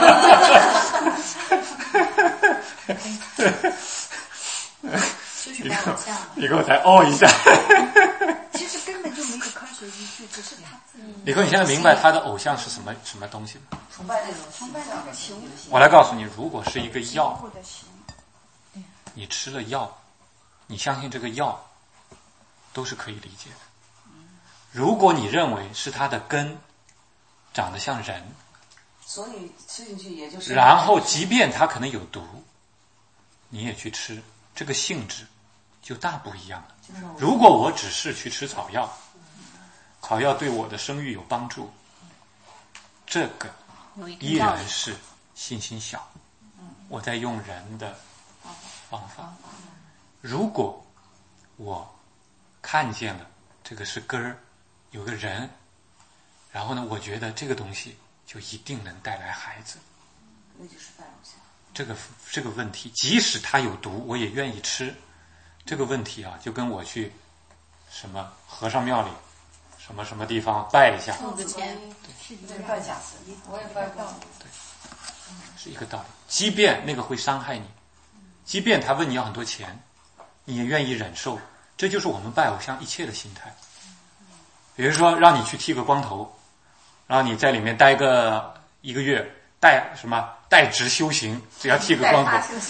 你给我再一下。 其实根本就没有科学依据，只是他自己。 李克，你现在明白他的偶像是什么东西吗？ 崇拜那个形。 我来告诉你，如果是一个药，你吃了药，你相信这个药都是可以理解的。如果你认为是它的根长得像人， 所以吃进去也就是。 然后即便它可能有毒，你也去吃，这个性质就大不一样了。如果我只是去吃草药，草药对我的生育有帮助，这个依然是信心小，我在用人的方法。如果我看见了这个是根儿，有个人，然后呢，我觉得这个东西就一定能带来孩子。 那就是拜偶像。 这个问题，即使它有毒，我也愿意吃。这个问题啊，就跟我去什么和尚庙里，什么什么地方拜一下， 付个钱， 对，拜假子，我也拜过。 对，是一个道理。即便那个会伤害你，即便他问你要很多钱，你也愿意忍受。这就是我们拜偶像一切的心态。比如说，让你去剃个光头，让你在里面待个1个月，代职修行，只要剃个光头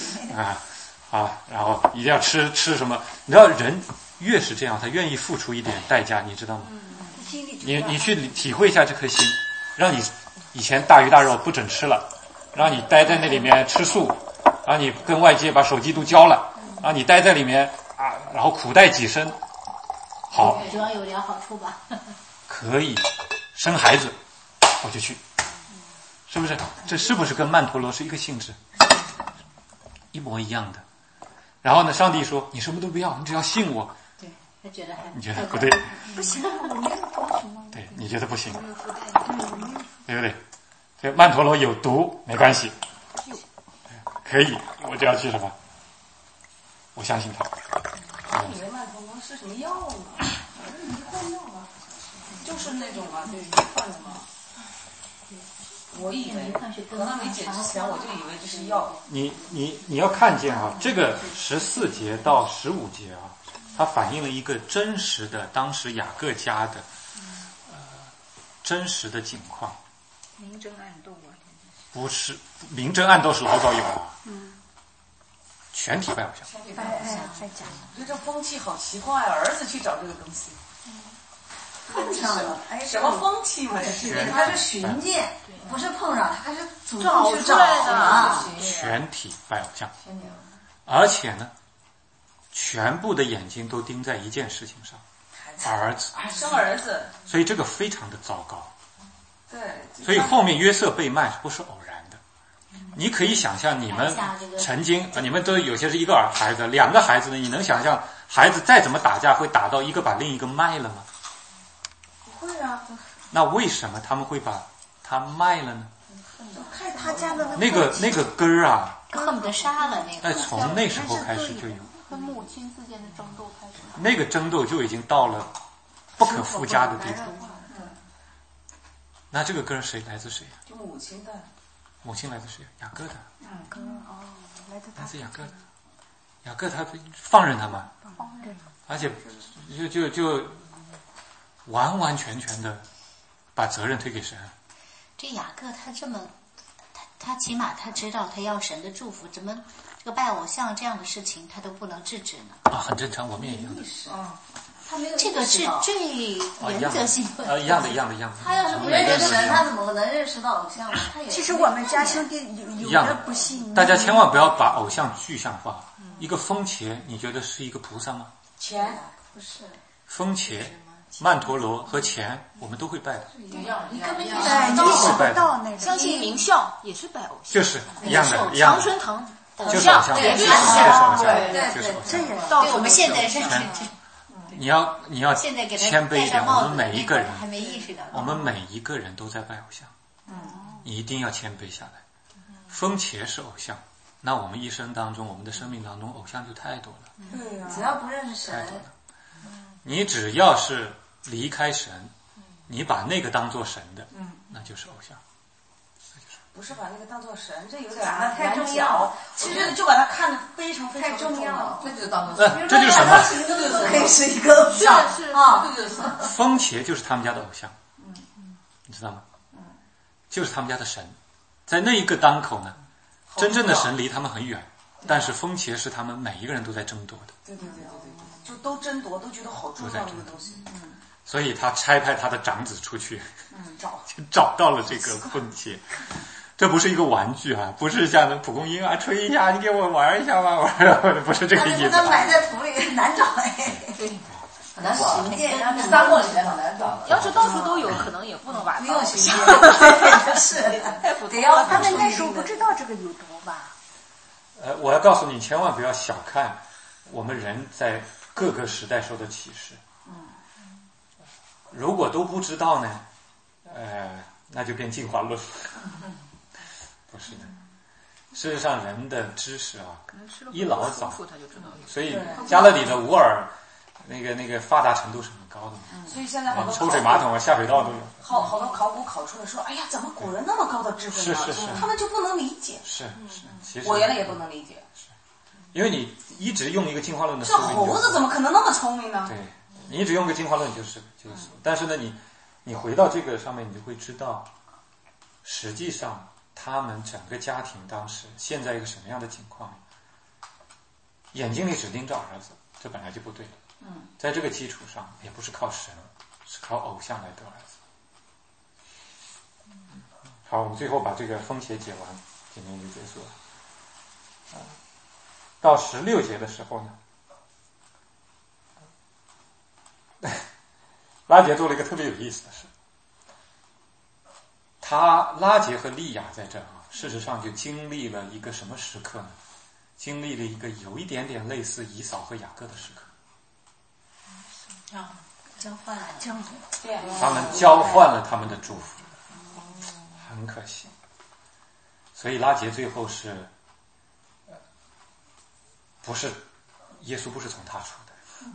然后一定要吃什么？你知道，人越是这样，他愿意付出一点代价，你知道吗？你去体会一下这颗心，让你以前大鱼大肉不准吃了，让你待在那里面吃素，让你跟外界把手机都交了，让你待在里面然后苦待己身，好， 主要有点好处吧？ 可以生孩子，我就去，是不是？这是不是跟曼陀罗是一个性质？一模一样的。然后呢，上帝说：“你什么都不要，你只要信我。” 对，他觉得你觉得不对？ 不行，我没有做什么。 对，你觉得不行，对不对？所以曼陀罗有毒没关系，可以，我只要去什么？我相信他。 我以为曼陀罗是什么药呢？迷幻药吗？就是那种嘛，对，迷幻的嘛。我以为，可能没解之前我就以为这是药。 你要看见啊，这个14节到15节啊，它反映了一个真实的当时雅各家的真实的境况。 明争暗斗啊！ 不是明争暗斗是老早有啊。全体拜偶像。 再讲。 我觉得这风气好奇怪啊！儿子去找这个东西。 碰上了， 什么风气嘛？ 他是寻见，不是碰上，他是主找动去找的。 全体拜偶像，而且呢，全部的眼睛都盯在一件事情上，儿子， 生儿子。 所以这个非常的糟糕。 对。 所以后面约瑟被卖不是偶然的。你可以想象，你们曾经你们都有些是一个孩子，2个孩子呢，你能想象孩子再怎么打架会打到一个把另一个卖了吗？ 会啊。 那为什么他们会把他卖了呢？ 看他家的那个根儿啊， 恨不得杀了那个。 从那时候开始就有跟母亲之间的争斗开始。 那个争斗就已经到了不可复加的地步。那这个根儿谁来自谁啊？ 就母亲的。 母亲来自谁？雅各的。来自雅各的。雅各他放任他嘛，而且就完完全全的把责任推给神。 这雅各他这么，他起码他知道他要神的祝福，怎么这个拜偶像这样的事情他都不能制止呢？ 很正常，我们也一样的。 他没有这个是最原则性的。 一样的。 他要是不认识神，他怎么能认识到偶像呢？ 其实我们家兄弟有的不信。 大家千万不要把偶像具象化。一个风茄，你觉得是一个菩萨吗？ 钱不是。 风茄、曼陀罗和钱，我们都会拜的。 一样，你根本你想不到那个。 相信名校也是拜偶像。 就是一样的。 常春藤就是偶像， 对， 就是偶像， 这也对我们现在是。 你要现在给他谦卑一点，我们每一个人还没意识到， 我们每一个人都在拜偶像。你一定要谦卑下来。风茄是偶像，那我们一生当中，我们的生命当中，偶像就太多了。 对呀，只要不认识神， 太多了。你只要是离开神，你把那个当做神的，那就是偶像。 不是把那个当做神，这有点太重要。 其实就把它看得非常非常太重要， 这就当做这就是什么？ 可以是一个偶像啊。 风茄就是他们家的偶像，你知道吗？就是他们家的神，在那一个当口呢，真正的神离他们很远，但是风茄是他们每一个人都在争夺的。 对，就都争夺，都觉得好重要的东西。 所以他差派他的长子出去，找到了这个风茄。这不是一个玩具啊，不是像蒲公英啊，吹一下，你给我玩一下吧，不是这个意思。 那埋在土里难找哎，对，很难寻见，沙漠里面很难找。 要是到处都有，可能也不能挖到。 没有寻见，是得要他们那时候不知道这个有毒吧？ 我要告诉你，千万不要小看我们人在各个时代受的启示。如果都不知道呢， 那就变进化论了。不是的，事实上人的知识啊，一老早，所以加勒底的乌尔那个发达程度是很高的。 所以现在好多抽水马桶啊、下水道都有。 好多考古考出来说，哎呀，怎么古人那么高的智慧呢？ 是， 他们就不能理解。 是，其实我原来也不能理解。 因为你一直用一个进化论的思这维， 猴子怎么可能那么聪明呢？ 对，你一直用个进化论就是，但是呢，你回到这个上面，你就会知道，实际上他们整个家庭当时现在一个什么样的情况，眼睛里只盯着儿子，这本来就不对。在这个基础上，也不是靠神，是靠偶像来得儿子。好，我们最后把这个风邪解完，今天就结束了。到16节的时候呢，拉结做了一个特别有意思的事。拉结和利亚在这儿事实上就经历了一个什么时刻呢？经历了一个有一点点类似以扫和雅各的时刻。 交换了， 他们交换了他们的祝福，很可惜。所以拉结最后是，不是耶稣不是从他出的。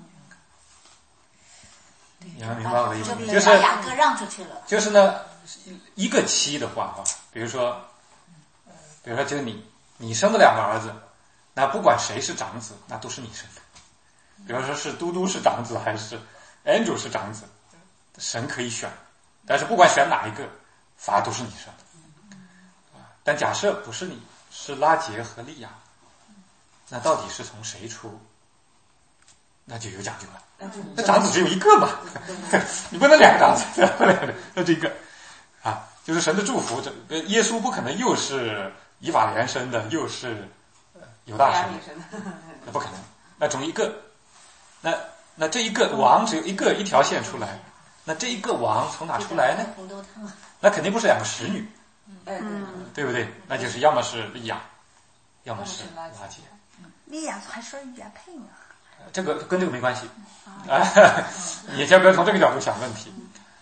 你们明白我的意思？就是雅各让出去了。 就是呢，一个妻的话比如说就你生的2个儿子，那不管谁是长子，那都是你生的。比如说是嘟嘟是长子还是 Andrew 是长子，神可以选，但是不管选哪一个，反而都是你生的。但假设不是你，是拉结和利亚，那到底是从谁出？那就有讲究了。那长子只有一个嘛，你不能2个长子，那这个就是神的祝福。耶稣不可能又是以法莲生的，又是犹大生的，那不可能。那总一个，那这一个王只有一条线出来，那这一个王从哪出来呢？那肯定不是2个使女，对不对？那就是要么是利亚，要么是拉结。 利亚还说原配呢。 这个跟这个没关系，你先不要从这个角度想问题。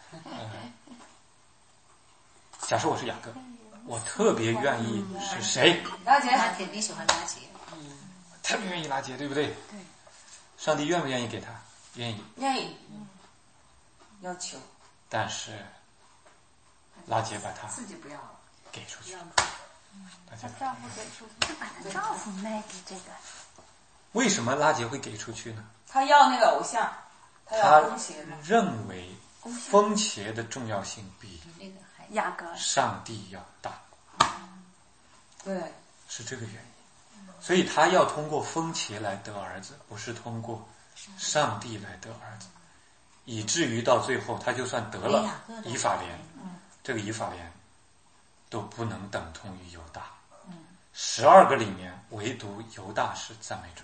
假设我是雅各，我特别愿意是谁？ 拉结， 他肯定喜欢拉结。 特别愿意拉结，对不对？对。上帝愿不愿意给他？愿意。 愿意。要求。 但是拉结把他自己不要了， 给出去。 她丈夫给出去， 就把她丈夫卖给这个。 为什么拉结会给出去呢？ 他要那个偶像， 他认为风邪的重要性比雅各上帝要大。 对， 是这个原因。所以他要通过风邪来得儿子，不是通过上帝来得儿子，以至于到最后他就算得了以法莲，这个以法莲都不能等同于犹大。12个里面唯独犹大是赞美主。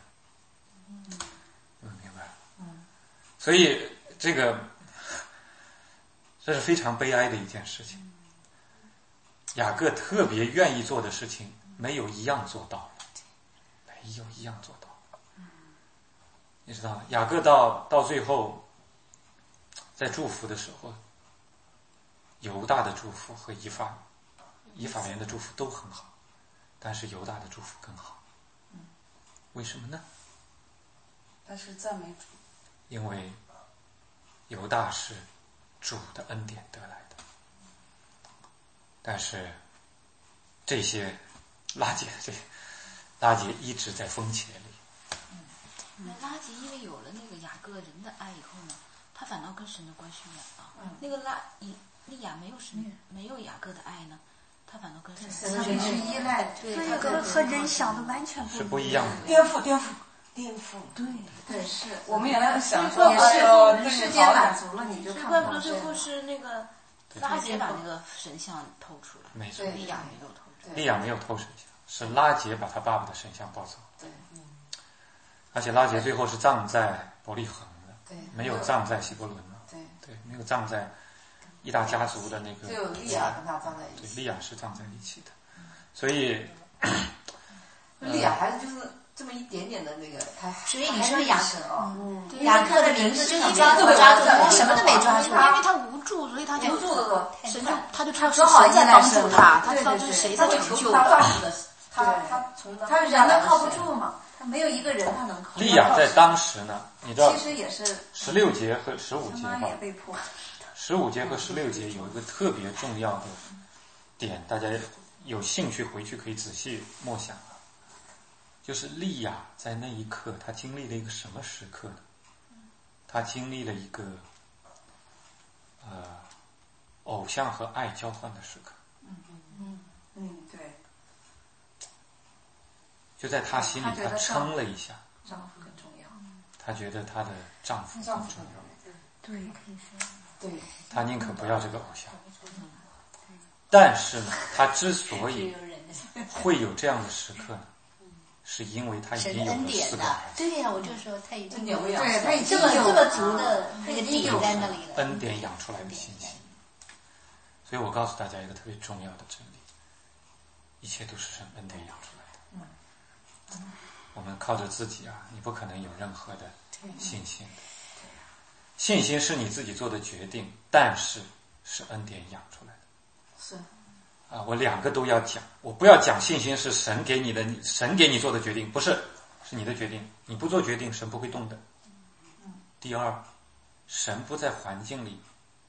明白了。所以这是非常悲哀的一件事情。雅各特别愿意做的事情，没有一样做到，没有一样做到。你知道吗？雅各到最后，在祝福的时候，犹大的祝福和以法莲的祝福都很好，但是犹大的祝福更好。为什么呢？ 他是赞美主， 因为犹大是主的恩典得来的，但是这些拉结一直在风邪里。 拉结因为有了那个雅各人的爱以后呢，他反倒跟神的关系远了。那个利亚没有雅各的爱呢，他反倒跟神是依赖的， 对，和人想的完全是不一样的。 颠覆， 对是。 我们原来想说， 也是世界满足了，你就看不到。 怪不得最后是那个拉结把那个神像偷出来， 没错， 利亚没有偷出来。 利亚没有偷神像，是拉结把他爸爸的神像抱走。 对， 而且拉结最后是葬在伯利恒的， 对， 没有葬在希伯伦的，对，没有葬在一大家族的那个。 只有利亚跟他葬在一起。 对，利亚是葬在一起的，所以利亚孩子就是这么一点点的那个， 所以你说雅各， 雅各的名字就一抓住，他什么都没抓住， 因为他无助，所以他就无助的神他就知道是谁在帮助他，他知道是谁在拯救他他人们靠不住嘛，他没有一个人他能靠。 利亚在当时呢，你知道， 其实也是 16节和15节他妈也被迫。 15节和16节有一个特别重要的点，大家有兴趣回去可以仔细默想。就是利亚在那一刻，他经历了一个什么时刻呢？他经历了一个偶像和爱交换的时刻。 对。 就在他心里，他撑了一下。 丈夫更重要。 他觉得他的丈夫更重要。 对。 他宁可不要这个偶像。但是呢，他之所以会有这样的时刻呢？是因为他已经有了4个。 对呀，我就说他已经有了， 对，他已经这么足的那个底在那里了。 恩典养出来的信心。所以我告诉大家一个特别重要的真理：一切都是神恩典养出来的。我们靠着自己你不可能有任何的信心的。信心是你自己做的决定，但是是恩典养出来的。 是。 我2个都要讲，我不要讲信心是神给你的，神给你做的决定，不是，是你的决定，你不做决定，神不会动的。第二，神不在环境里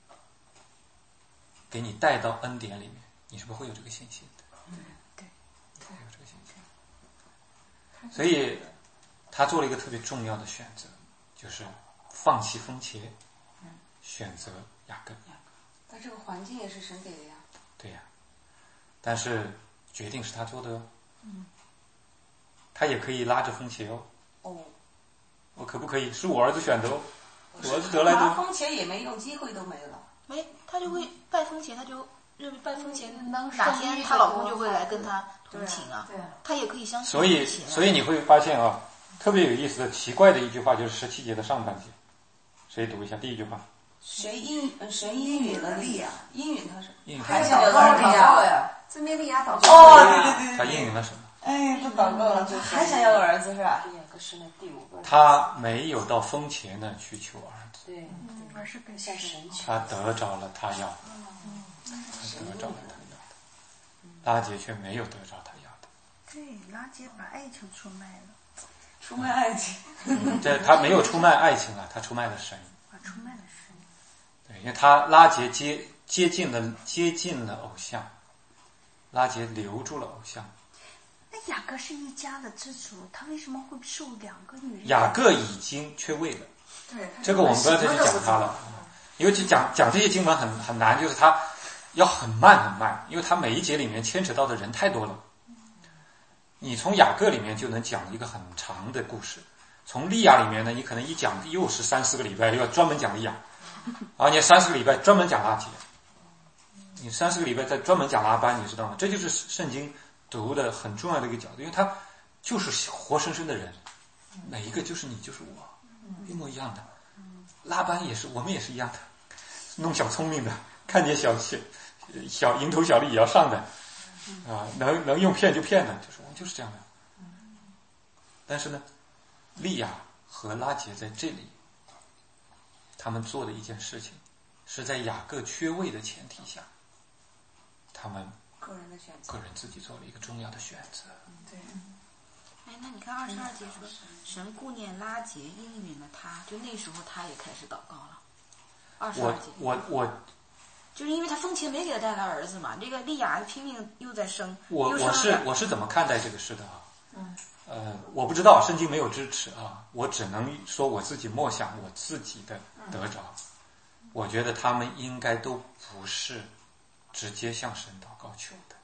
给你带到恩典里面，你是不会有这个信心的。 对， 会有这个信心。所以他做了一个特别重要的选择，就是放弃风茄，选择雅各。 但这个环境也是神给的呀。 对呀。但是决定是他做的哦。他也可以拉着风茄哦。我可不可以？是我儿子选的哦。我儿子得来的。 拿风茄也没用，机会都没了。 他就会拜风茄，他就认为拜风茄哪天他老公就会来跟他同情啊。他也可以相信。 所以你会发现特别有意思的奇怪的一句话，就是17节的上半节。谁读一下第一句话？ 神应允了利亚，应允他是还想祷告利亚，这边利亚祷告。 对。他应允了什么？ 不祷告了，还想要个儿子是吧？ 他没有到风茄那去求儿子。 对，而是跟向神求。 他得着了他要的。他得着了他要的。拉结却没有得着他要的。 对，拉结把爱情出卖了。 出卖爱情。 他没有出卖爱情他出卖了神。 出卖了神。 对，因为他拉结接近了偶像，拉结留住了偶像。 那雅各是一家的之主，他为什么会受2个女人？ 雅各已经缺位了。 对， 这个我们不要再去讲他了，因为讲这些经文很难，就是他要很慢，因为他每一节里面牵扯到的人太多了。你从雅各里面就能讲一个很长的故事，从利亚里面呢，你可能一讲又是3-4个礼拜，又要专门讲利亚，你30个礼拜专门讲拉结，你30个礼拜再专门讲拉班，你知道吗？这就是圣经读的很重要的一个角度，因为他就是活生生的人，每一个就是你就是我，一模一样的。拉班也是，我们也是一样的，弄小聪明的，看见小蝇头小利也要上的，能用骗就骗的，就是我们就是这样的。但是呢，利亚和拉结在这里，他们做的一件事情，是在雅各缺位的前提下，他们个人的选择， 个人自己做了一个重要的选择。 对。 那你看22节说，神顾念拉结，应允了他，就那时候他也开始祷告了。22节。 我就是因为他风茄没给他带来儿子嘛，这个利亚拼命又在生。 我是怎么看待这个事的我不知道，圣经没有支持我只能说我自己默想我自己的得着。我觉得他们应该都不是直接向神祷告求的，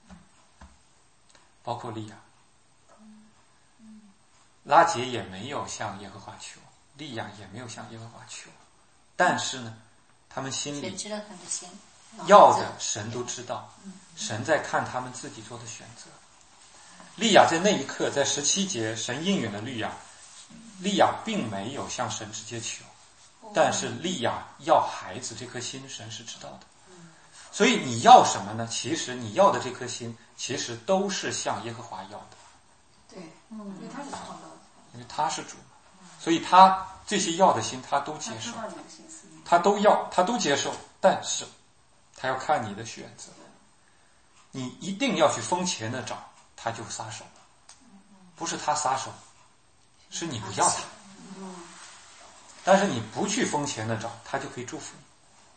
包括利亚。拉结也没有向耶和华求，利亚也没有向耶和华求，但是呢，他们心里要的神都知道，神在看他们自己做的选择。利亚在那一刻，在17节，神应允了利亚，利亚并没有向神直接求，但是利亚要孩子这颗心，神是知道的。所以你要什么呢？其实你要的这颗心，其实都是向耶和华要的。 对， 因为他是创造的， 因为他是主，所以他这些要的心他都接受，他都要，他都接受，但是他要看你的选择。你一定要去风前的找，他就撒手，不是他撒手，是你不要他。但是你不去风前的找，他就可以祝福你。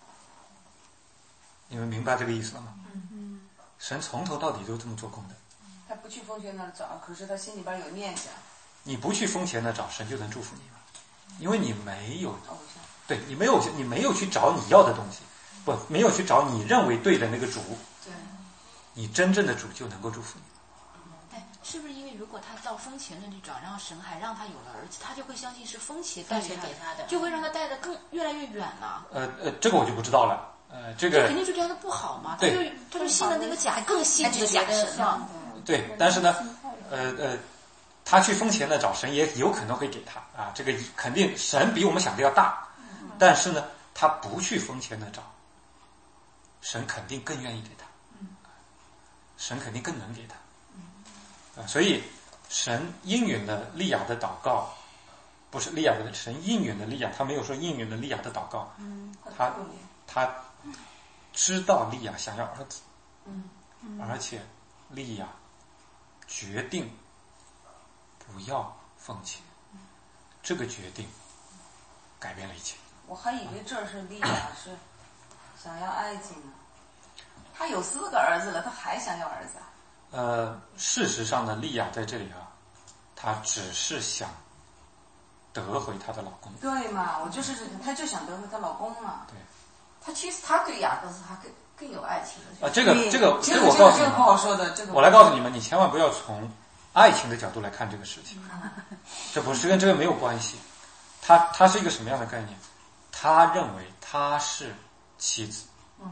你们明白这个意思了吗？神从头到底都这么做工的。 他不去风前那找，可是他心里边有念想。 你不去风前的找，神就能祝福你了，因为你没有，对，你没有去找你要的东西，不，没有去找你认为对的那个主， 对， 你真正的主就能够祝福你。 是不是因为如果他到风前那去找，然后神还让他有了儿子，他就会相信是风前带给他的，就会让他带的越来越远了。 这个我就不知道了。这个肯定是这样的不好嘛。 对， 他就信了那个假，更信这个假神了。 对，但是呢，他去风前的找神也有可能会给他啊，这个肯定神比我们想的要大，但是呢，他不去风前的找，神肯定更愿意给他，神肯定更能给他。所以神应允了利亚的祷告，不是利亚的，神应允了利亚，他没有说应允了利亚的祷告，他知道利亚想要儿子，而且利亚决定不要奉献，这个决定改变了一切。 我还以为这是利亚是想要埃及呢，他有4个儿子了，他还想要儿子啊？ 事实上呢，利亚在这里啊，她只是想得回她的老公。 对嘛，她就想得回她老公嘛。 对， 她其实她对雅各是她更有爱情的。 这个我告诉你们， 这个不好说的。这个我来告诉你们，你千万不要从爱情的角度来看这个事情，这不是跟这个没有关系。他是一个什么样的概念？他认为他是妻子，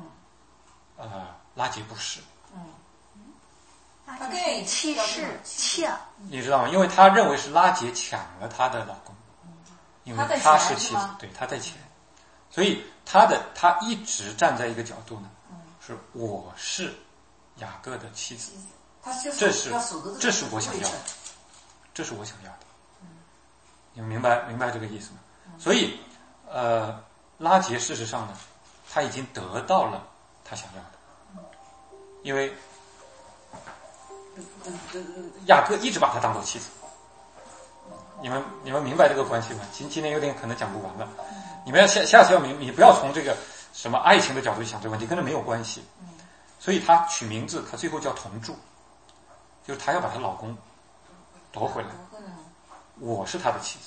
拉结不是。 他跟妻是妾， 你知道吗？因为他认为是拉结抢了他的老公，因为他是妻子，对，他在前，所以他一直站在一个角度呢，是我是雅各的妻子，这是我想要的，这是我想要的，你们明白这个意思吗？所以拉结事实上呢，他已经得到了他想要的，因为雅各一直把她当做妻子，你们明白这个关系吗？今天有点可能讲不完了，你们下次要你不要从这个什么爱情的角度想这个问题，跟这没有关系。所以她取名字，她最后叫同住，就是她要把她老公夺回来，我是她的妻子。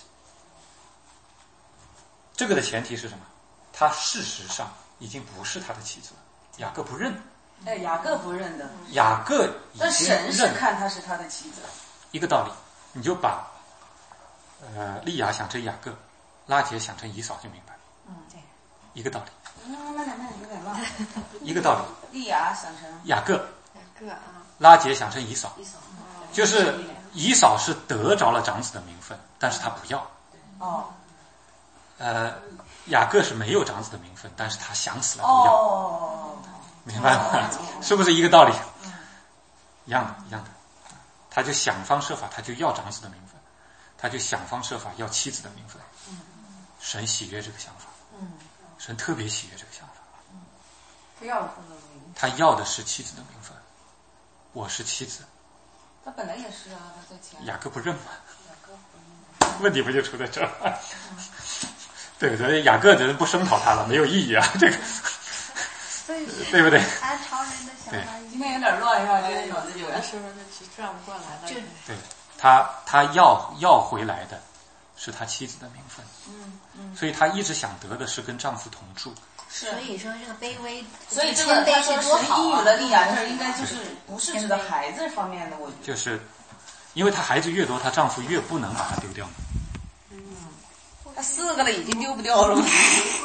这个的前提是什么？她事实上已经不是他的妻子了，雅各不认。 雅各不认的， 雅各已经认， 但神是看他是他的妻子。 一个道理，你就把利亚想成雅各，拉结想成以扫就明白了。 对， 一个道理。 慢点，有点乱。 一个道理。 利亚想成雅各啊，拉结想成以扫。就是以扫是得着了长子的名分，但是他不要。雅各是没有长子的名分，但是他想死了不要。明白吗？是不是一个道理？一样的。他就想方设法，他就要长子的名分，他就想方设法要妻子的名分。神喜悦这个想法，神特别喜悦这个想法。他要的是妻子的名分，我是妻子。 他本来也是啊，他在前。 雅各不认嘛？问题不就出在这儿？对，所以雅各的人不声讨他了，没有意义啊，这个。对不对？ 按常人的想法， 今天有点乱是吧？今天脑子有的时候转不过来了。 对，他要回来的是他妻子的名分，所以他一直想得的是跟丈夫同住。 所以说这个卑微， 所以这个他说神应允了利亚，这应该就是不是指的孩子方面的，我觉得就是因为他孩子越多，她丈夫越不能把他丢掉。 他4个了，已经丢不掉了。